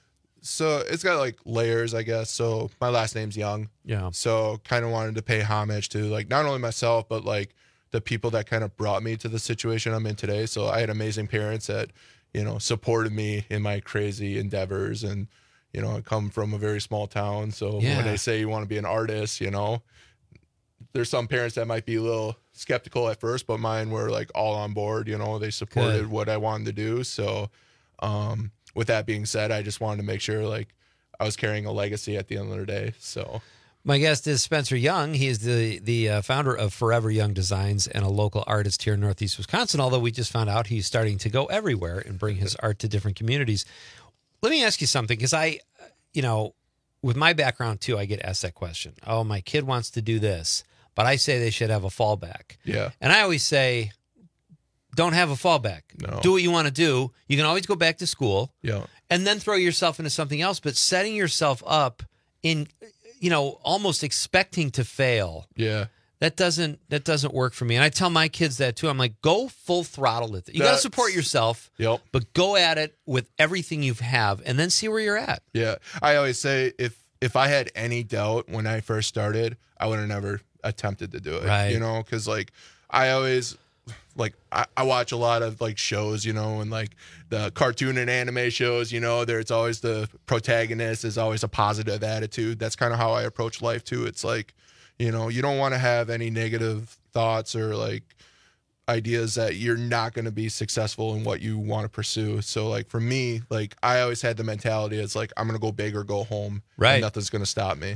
So it's got like layers, I guess. So my last name's Young. Yeah. So kind of wanted to pay homage to like not only myself, but like the people that kind of brought me to the situation I'm in today. So I had amazing parents that, you know, supported me in my crazy endeavors. And, you know, I come from a very small town. So Yeah. when they say you want to be an artist, you know, there's some parents that might be a little skeptical at first, but mine were like all on board. You know, they supported Good. what I wanted to do. So, um, with that being said, I just wanted to make sure like I was carrying a legacy at the end of the day. So, My guest is Spencer Young. He is the the uh, founder of Forever Young Designs and a local artist here in Northeast Wisconsin, although we just found out he's starting to go everywhere and bring his art to different communities. Let me ask you something, because I, you know, with my background too, I get asked that question. Oh, my kid wants to do this, but I say they should have a fallback. yeah. And I always say, don't have a fallback. No. Do what you want to do. You can always go back to school Yeah. and then throw yourself into something else. But setting yourself up in, you know, almost expecting to fail, Yeah. that doesn't that doesn't work for me. And I tell my kids that too. I'm like, go full throttle at it. You got to That's- support yourself, Yep. but go at it with everything you have, and then see where you're at. Yeah. I always say if if I had any doubt when I first started, I would have never attempted to do it. Right. You know, because like I always like I, I watch a lot of like shows, you know, and like the cartoon and anime shows, you know, there it's always the protagonist is always a positive attitude. That's kind of how I approach life too. It's like, you know, you don't want to have any negative thoughts or like ideas that you're not going to be successful in what you want to pursue. So like for me, like I always had the mentality it's like I'm going to go big or go home. Right. And nothing's going to stop me.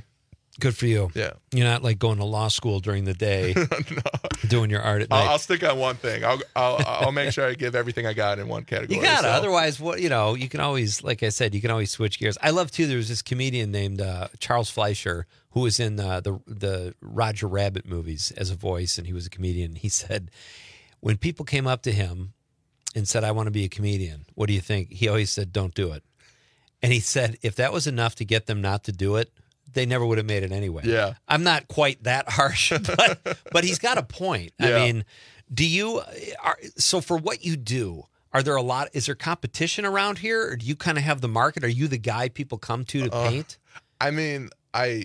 Good for you. Yeah. You're not like going to law school during the day, doing your art at night. I'll, I'll stick on one thing. I'll, I'll I'll make sure I give everything I got in one category. You gotta. so. Otherwise, what you know, you can always, like I said, you can always switch gears. I love too. There was this comedian named uh, Charles Fleischer who was in uh, the the Roger Rabbit movies as a voice, and he was a comedian. He said when people came up to him and said, "I want to be a comedian," what do you think? He always said, "Don't do it." And he said if that was enough to get them not to do it, they never would have made it anyway. Yeah. I'm not quite that harsh, but but he's got a point. Yeah. I mean, do you are, so for what you do, are there a lot is there competition around here, or do you kind of have the market? Are you the guy people come to to Uh, paint? I mean, I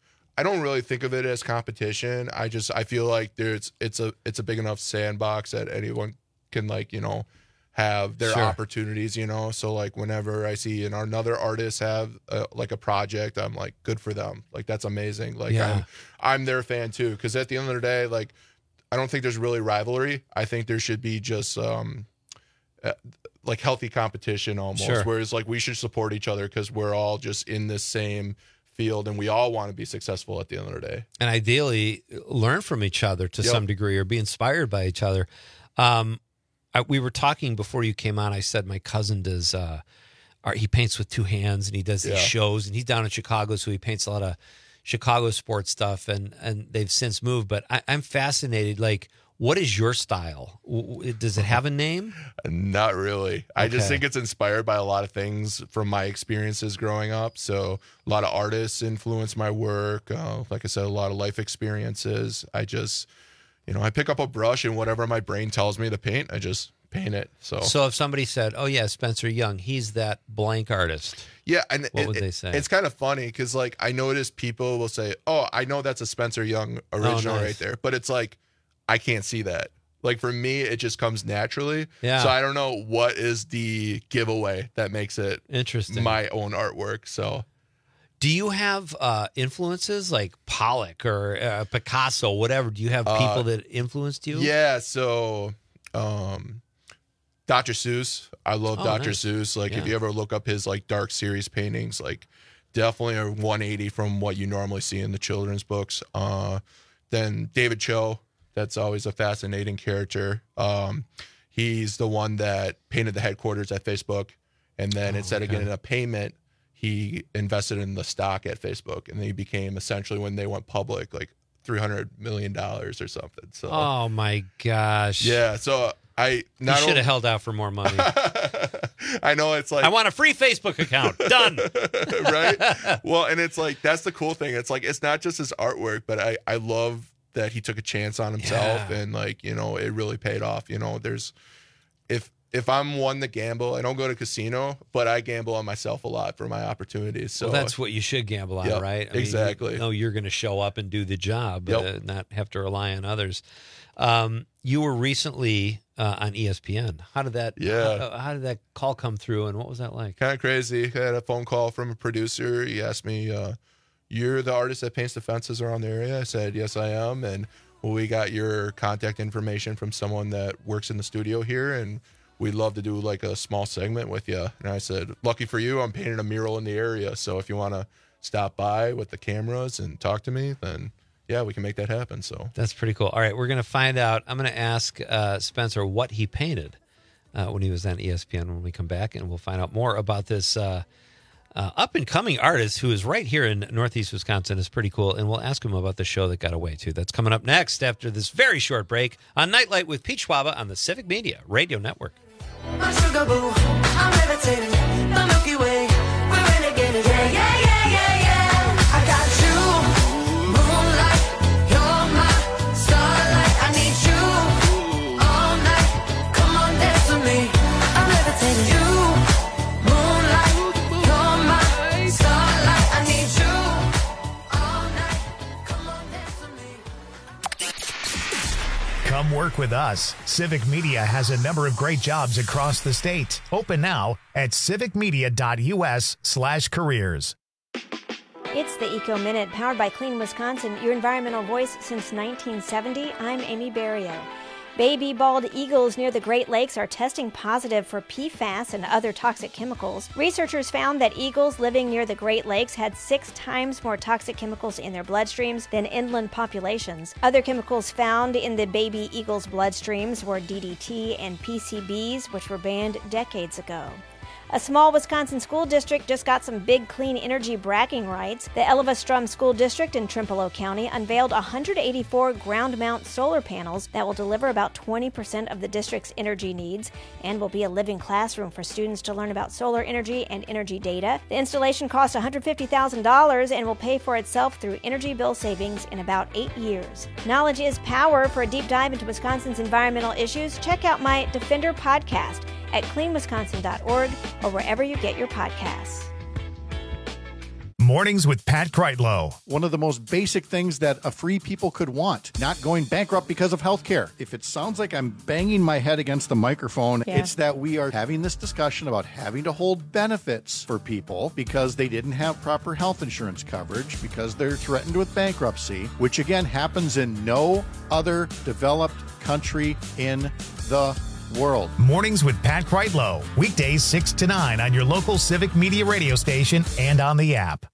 I don't really think of it as competition. I just I feel like there's it's a it's a big enough sandbox that anyone can, like, you know, have their Sure. opportunities, you know. So like whenever I see an, another artist have a, like a project, I'm like, good for them. Like that's amazing. Like Yeah. I'm I'm their fan too, because at the end of the day, like I don't think there's really rivalry. I think there should be just um uh, like healthy competition almost. Sure. Whereas like we should support each other because we're all just in this same field and we all want to be successful at the end of the day. And ideally, learn from each other to Yep. some degree, or be inspired by each other. Um, I, we were talking before you came on. I said my cousin does. Uh, art, he paints with two hands, and he does these Yeah. shows. And he's down in Chicago, so he paints a lot of Chicago sports stuff. And and they've since moved. But I, I'm fascinated. Like, what is your style? W- w- Does it have a name? Not really. I just Okay. think it's inspired by a lot of things from my experiences growing up. So a lot of artists influence my work. Uh, like I said, a lot of life experiences. I just, you know, I pick up a brush and whatever my brain tells me to paint, I just paint it. So, So if somebody said, "Oh yeah, Spencer Young, he's that blank artist," yeah. And what it- would it- they say? It's kind of funny because like I notice people will say, "Oh, I know that's a Spencer Young original Oh, nice. right there," but it's like I can't see that. Like for me, it just comes naturally. Yeah. So I don't know what is the giveaway that makes it Interesting. my own artwork. So Do you have uh, influences like Pollock or uh, Picasso, whatever? Do you have people Uh, that influenced you? yeah, so um, Doctor Seuss. I love Oh, Doctor nice. Seuss. Like Yeah. if you ever look up his like dark series paintings, like definitely a one eighty from what you normally see in the children's books. Uh, then David Cho. That's always a fascinating character. Um, he's the one that painted the headquarters at Facebook, and then Oh, instead of okay. getting a payment, he invested in the stock at Facebook, and then he became essentially, when they went public, like three hundred million dollars or something. So Oh my gosh! yeah, so I You not should only, have held out for more money. I know it's like I want a free Facebook account. Done. right? Well, and it's like that's the cool thing. It's like it's not just his artwork, but I I love that he took a chance on himself, Yeah. and like, you know, it really paid off. You know, there's if if I'm one to gamble, I don't go to casino, but I gamble on myself a lot for my opportunities. So Well, that's what you should gamble on, Yep, right? exactly. You know you're going to show up and do the job, Yep. uh, not have to rely on others. Um, you were recently uh, on E S P N. How did that? Yeah. How, how did that call come through, and what was that like? kind of crazy. I had a phone call from a producer. He asked me, uh, "You're the artist that paints the fences around the area?" I said, "Yes, I am." And we got your contact information from someone that works in the studio here, and we'd love to do like a small segment with you. And I said, "Lucky for you, I'm painting a mural in the area. So if you want to stop by with the cameras and talk to me, then yeah, we can make that happen." So That's pretty cool. All right, we're going to find out. I'm going to ask uh, Spencer what he painted uh, when he was on E S P N when we come back, and we'll find out more about this uh, uh, up-and-coming artist who is right here in Northeast Wisconsin. Is pretty cool, and we'll ask him about the show that got away, too. That's coming up next after this very short break on Nightlight with Pete Schwaba on the Civic Media Radio Network. My sugar boo, I'm levitating, the Milky Way, we're renegading. Yeah, yeah, yeah, yeah, yeah. I got you, moonlight, you're my starlight. I need you all night. Come on, dance with me. I'm levitating. You, moonlight, you're my starlight. I need you all night. Come on, dance with me. Come work with us. Civic Media has a number of great jobs across the state. Open now at civicmedia.us slash careers. It's the Eco Minute, powered by Clean Wisconsin, your environmental voice since nineteen seventy. I'm Amy Barrio. Baby bald eagles near the Great Lakes are testing positive for P FAS and other toxic chemicals. Researchers found that eagles living near the Great Lakes had six times more toxic chemicals in their bloodstreams than inland populations. Other chemicals found in the baby eagles' bloodstreams were D D T and P C Bs, which were banned decades ago. A small Wisconsin school district just got some big clean energy bragging rights. The Elva-Strum School District in Trempealeau County unveiled one hundred eighty-four ground-mount solar panels that will deliver about twenty percent of the district's energy needs and will be a living classroom for students to learn about solar energy and energy data. The installation cost one hundred fifty thousand dollars and will pay for itself through energy bill savings in about eight years. Knowledge is power. For a deep dive into Wisconsin's environmental issues, check out my Defender podcast at clean wisconsin dot org or wherever you get your podcasts. Mornings with Pat Kreitlow. One of the most basic things that a free people could want, not going bankrupt because of healthcare. If it sounds like I'm banging my head against the microphone, Yeah. it's that we are having this discussion about having to hold benefits for people because they didn't have proper health insurance coverage, because they're threatened with bankruptcy, which again happens in no other developed country in the world. Mornings with Pat Kreitlow. Weekdays six to nine on your local Civic Media radio station and on the app.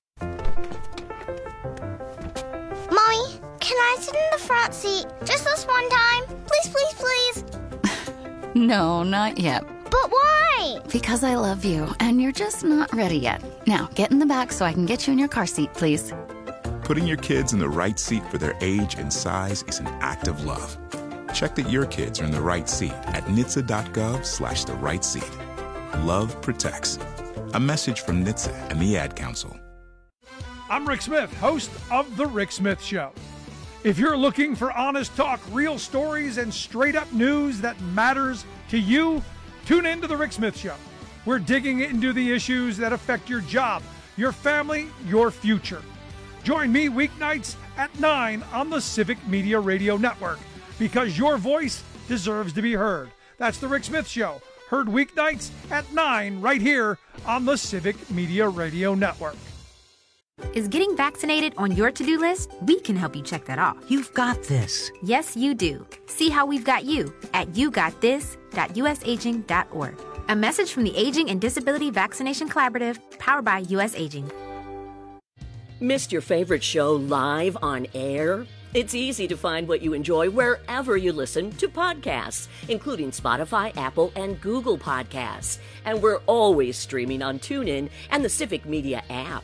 Mommy, can I sit in the front seat just this one time? Please, please, please. No, not yet. But why? Because I love you, and you're just not ready yet. Now, get in the back so I can get you in your car seat, please. Putting your kids in the right seat for their age and size is an act of love. Check that your kids are in the right seat at N H T S A dot gov slash the right seat. Love protects. A message from N H T S A and the Ad Council. I'm Rick Smith, host of The Rick Smith Show. If you're looking for honest talk, real stories, and straight-up news that matters to you, tune in to The Rick Smith Show. We're digging into the issues that affect your job, your family, your future. Join me weeknights at nine on the Civic Media Radio Network, because your voice deserves to be heard. That's The Rick Smith Show, heard weeknights at nine right here on the Civic Media Radio Network. Is getting vaccinated on your to-do list? We can help you check that off. You've got this. Yes, you do. See how we've got you at you got this dot u s aging dot org. A message from the Aging and Disability Vaccination Collaborative, powered by U S Aging. Missed your favorite show live on air? It's easy to find what you enjoy wherever you listen to podcasts, including Spotify, Apple, and Google Podcasts. And we're always streaming on TuneIn and the Civic Media app.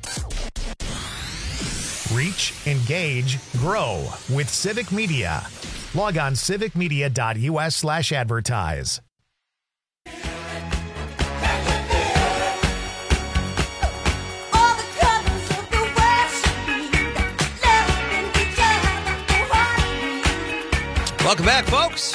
Reach, engage, grow with Civic Media. Log on civic media dot u s slash advertise. Welcome back, folks.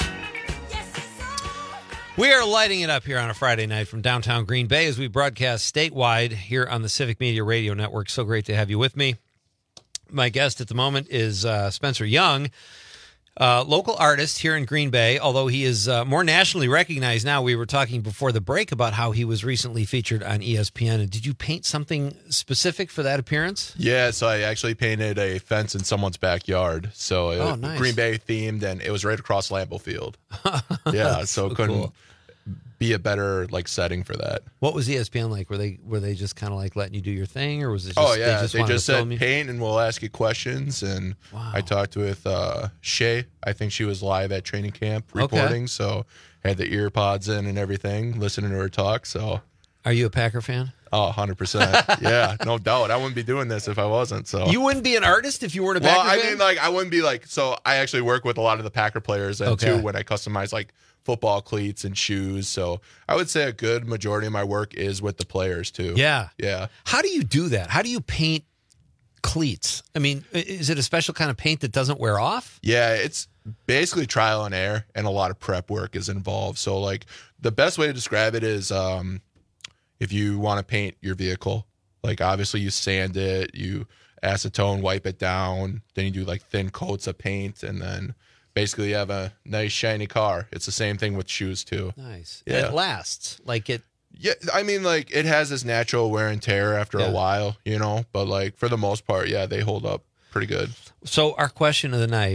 We are lighting it up here on a Friday night from downtown Green Bay as we broadcast statewide here on the Civic Media Radio Network. So great to have you with me. My guest at the moment is uh, Spencer Young, uh, local artist here in Green Bay, although he is uh, more nationally recognized now. We were talking before the break about how he was recently featured on E S P N. And did you paint something specific for that appearance? Yeah, so I actually painted a fence in someone's backyard. So it Oh, was nice. Green Bay themed, and it was right across Lambeau Field. Yeah, so, So couldn't cool. be a better like setting for that. What was E S P N like? Were they were they just kind of like letting you do your thing, or was it just, oh yeah, they just, they wanted just to film said you? paint and we'll ask you questions. And I talked with uh, Shay. I think she was live at training camp Okay. reporting, so had the ear pods in and everything, listening to her talk. So, are you a Packer fan? Oh, one hundred percent. Yeah, no doubt. I wouldn't be doing this if I wasn't. So You wouldn't be an artist if you weren't a well, Packer I fan? mean, like I wouldn't be like. So I actually work with a lot of the Packer players, and Okay. too when I customize like football cleats and shoes. So I would say a good majority of my work is with the players too. Yeah. Yeah. How do you do that? How do you paint cleats? I mean, i- is it a special kind of paint that doesn't wear off? Yeah, it's basically trial and error, and a lot of prep work is involved. So, like, the best way to describe it is um, if you want to paint your vehicle, like, obviously you sand it, you acetone, wipe it down, then you do like thin coats of paint, and then basically you have a nice shiny car. It's the same thing with shoes too. Nice. Yeah. And it lasts. Like it. Yeah, I mean, like it has this natural wear and tear after Yeah. a while, you know. But like for the most part, yeah, they hold up pretty good. So our question of the night,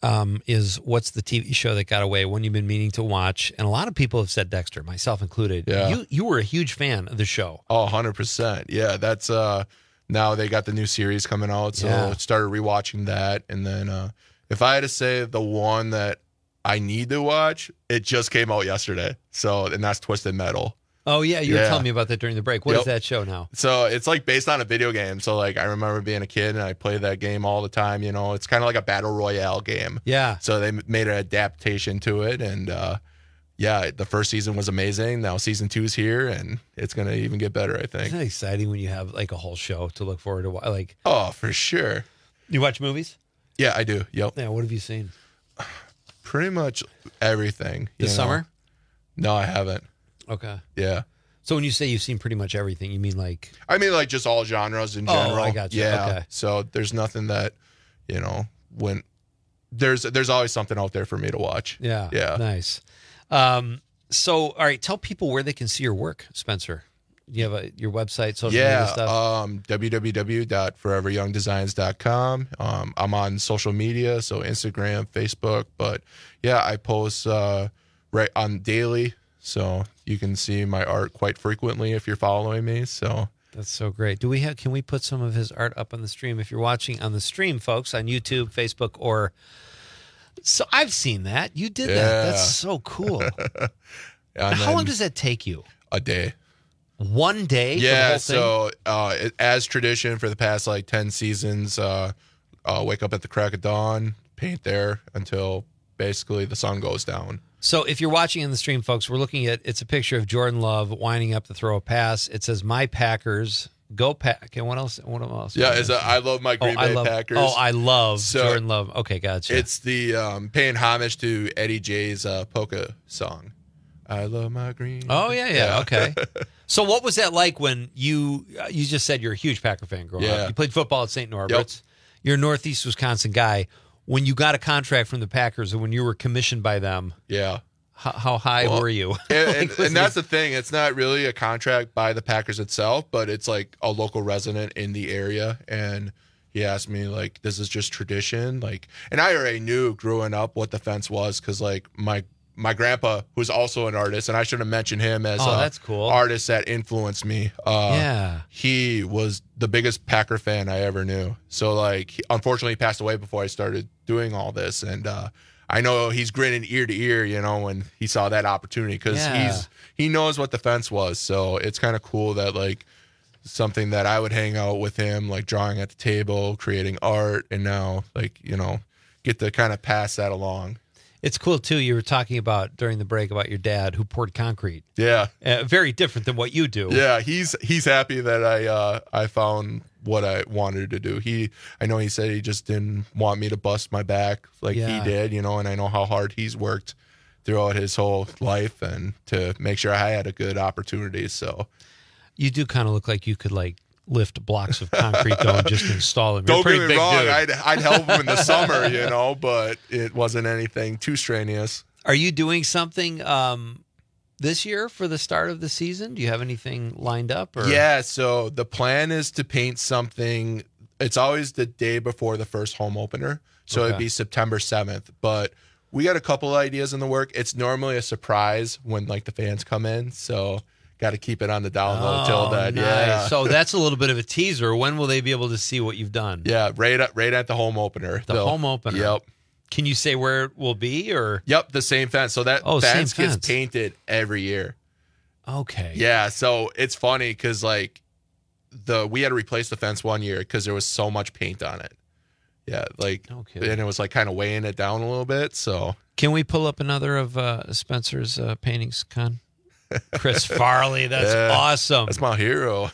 um, is what's the T V show that got away, one you've been meaning to watch? And a lot of people have said Dexter, myself included. Yeah. You you were a huge fan of the show. Oh, one hundred percent. Yeah, that's uh now they got the new series coming out, so Yeah. I started rewatching that. And then uh if I had to say the one that I need to watch, it just came out yesterday. So, and that's Twisted Metal. Oh, yeah, you were Yeah. telling me about that during the break. What is Yep. that show now? So it's like based on a video game. So like I remember being a kid and I played that game all the time. You know, it's kind of like a battle royale game. Yeah. So they made an adaptation to it, and uh, yeah, the first season was amazing. Now season two's here, and it's gonna even get better, I think. Isn't it exciting when you have like a whole show to look forward to? Like, oh, for sure. You watch movies? Yeah, I do. Yep. Yeah. What have you seen? Pretty much everything. you This know? summer? No, I haven't. Okay. Yeah. So when you say you've seen pretty much everything, you mean like? I mean, like just all genres in Oh, general. I got you. Yeah. Okay. So there's nothing that, you know, when there's there's always something out there for me to watch. Yeah. Yeah. Nice. Um, so, all right, tell people where they can see your work, Spencer. Do you have a, your website, social media Yeah, stuff? um, w w w dot forever young designs dot com. Um, I'm on social media, so Instagram, Facebook, but yeah, I post uh, right on daily, so you can see my art quite frequently if you're following me. So That's so great. Do we have? Can we put some of his art up on the stream? If you're watching on the stream, folks, on YouTube, Facebook, or so, I've seen that. You did that. That's Yeah. so cool. And How long then does that take you? a day? One day? for the Yeah, whole thing? so uh, it- as tradition for the past like ten seasons, uh, uh, wake up at the crack of dawn, paint there until basically the sun goes down. So if you're watching in the stream, folks, we're looking at, it's a picture of Jordan Love winding up to throw a pass. It says, "My Packers, go Pack." And what else? What else? Yeah, is a, I love my Green oh, I Bay love, Packers. Oh, I love So, Jordan Love. Okay, gotcha. It's the um, paying homage to Eddie J's uh, polka song. I love my green. Oh yeah, yeah, okay. So what was that like when you uh, you just said you're a huge Packer fan growing Yeah. up? You played football at Saint Norbert's. You're a Northeast Wisconsin guy. When you got a contract from the Packers and when you were commissioned by them, Yeah. how, how high Well, were you? and, Like, and, was and it- that's the thing. It's not really a contract by the Packers itself, but it's like a local resident in the area. And he asked me, like, this is just tradition. Like, and I already knew growing up what the fence was because, like, my my grandpa, who's also an artist, and I should have mentioned him as Oh, a that's cool. artist that influenced me. Uh, Yeah. He was the biggest Packer fan I ever knew. So, like, he, unfortunately, he passed away before I started doing all this. And, uh, I know he's grinning ear to ear, you know, when he saw that opportunity because Yeah. he's he knows what the fence was. So it's kind of cool that like something that I would hang out with him, like drawing at the table, creating art, and now like you know get to kind of pass that along. It's cool too. You were talking about during the break about your dad who poured concrete. Yeah, Uh, very different than what you do. yeah. He's he's happy that I uh, I found what I wanted to do. He I know he said he just didn't want me to bust my back like Yeah. he did, you know, and I know how hard he's worked throughout his whole life and to make sure I had a good opportunity. So You do kind of look like you could like lift blocks of concrete though and just install them. You're a don't pretty get me big wrong, dude. I'd I'd help him in the summer, you know, but it wasn't anything too strenuous. Are you doing something um, this year for the start of the season? Do you have anything lined up? Or? Yeah, so the plan is to paint something. It's always the day before the first home opener, so it'd Okay. be September seventh. But we got a couple ideas in the work. It's normally a surprise when like the fans come in, so got to keep it on the down low till Oh, then. nice. Yeah, So that's a little bit of a teaser. When will they be able to see what you've done? yeah, right at right at the home opener. The They'll- home opener. Yep. Can you say where it will be or? Yep, the same fence. So that Oh, same fence gets fence. painted every year. Okay. Yeah, so it's funny because like the we had to replace the fence one year because there was so much paint on it. Yeah, like Okay. and it was like kind of weighing it down a little bit. So Can we pull up another of uh, Spencer's uh, paintings, Con? Chris Farley, that's Yeah, awesome. that's my hero.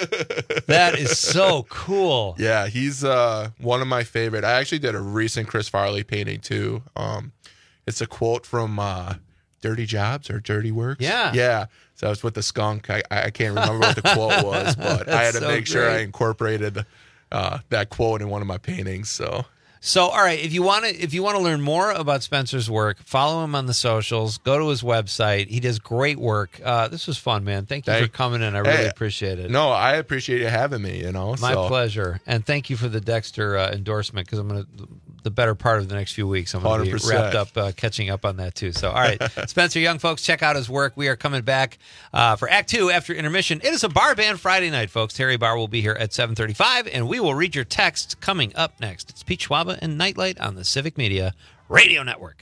That is so cool. Yeah, he's uh, one of my favorite. I actually did a recent Chris Farley painting too. Um, it's a quote from uh, Dirty Jobs or Dirty Works. Yeah. yeah. So it's with the skunk. I I can't remember what the quote was, but I had to That's so make sure I great. incorporated uh, that quote in one of my paintings. So. So, all right, if you want to, if you want to learn more about Spencer's work, follow him on the socials. Go to his website. He does great work. Uh, this was fun, man. Thank you Thank- for coming in. I really Hey, appreciate it. No, I appreciate you having me. You know, My so. pleasure. And thank you for the Dexter uh, endorsement because I'm going to the better part of the next few weeks. I'm going to be one hundred percent. wrapped up uh, catching up on that too. So, all right, Spencer Young, folks, check out his work. We are coming back uh, for Act Two after intermission. It is a bar band Friday night, folks. Terry Barr will be here at seven thirty-five, and we will read your texts coming up next. It's Pete Schwaba and Nightlight on the Civic Media Radio Network.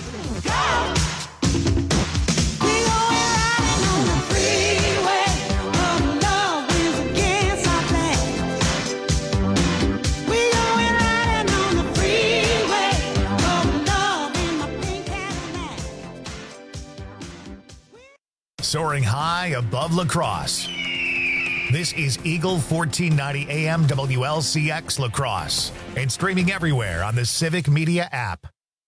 Soaring high above La Crosse. This is Eagle fourteen ninety A M W L C X La Crosse and streaming everywhere on the Civic Media app.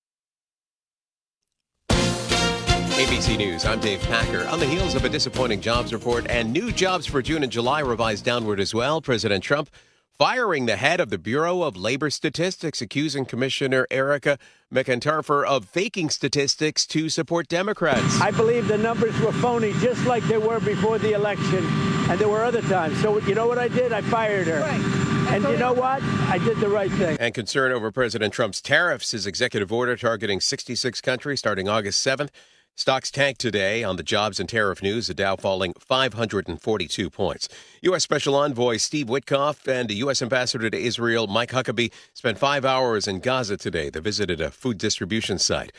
A B C News, I'm Dave Packer. On the heels of a disappointing jobs report and new jobs for June and July revised downward as well, President Trump firing the head of the Bureau of Labor Statistics, accusing Commissioner Erica McIntarfer of faking statistics to support Democrats. I believe the numbers were phony, just like they were before the election, and there were other times. So you know what I did? I fired her. Right. And you know what? I did the right thing. And concern over President Trump's tariffs, his executive order targeting sixty-six countries starting August seventh. Stocks tanked today on the jobs and tariff news, the Dow falling five hundred forty-two points. U S. Special Envoy Steve Witkoff and U S. Ambassador to Israel Mike Huckabee spent five hours in Gaza today. They visited a food distribution site.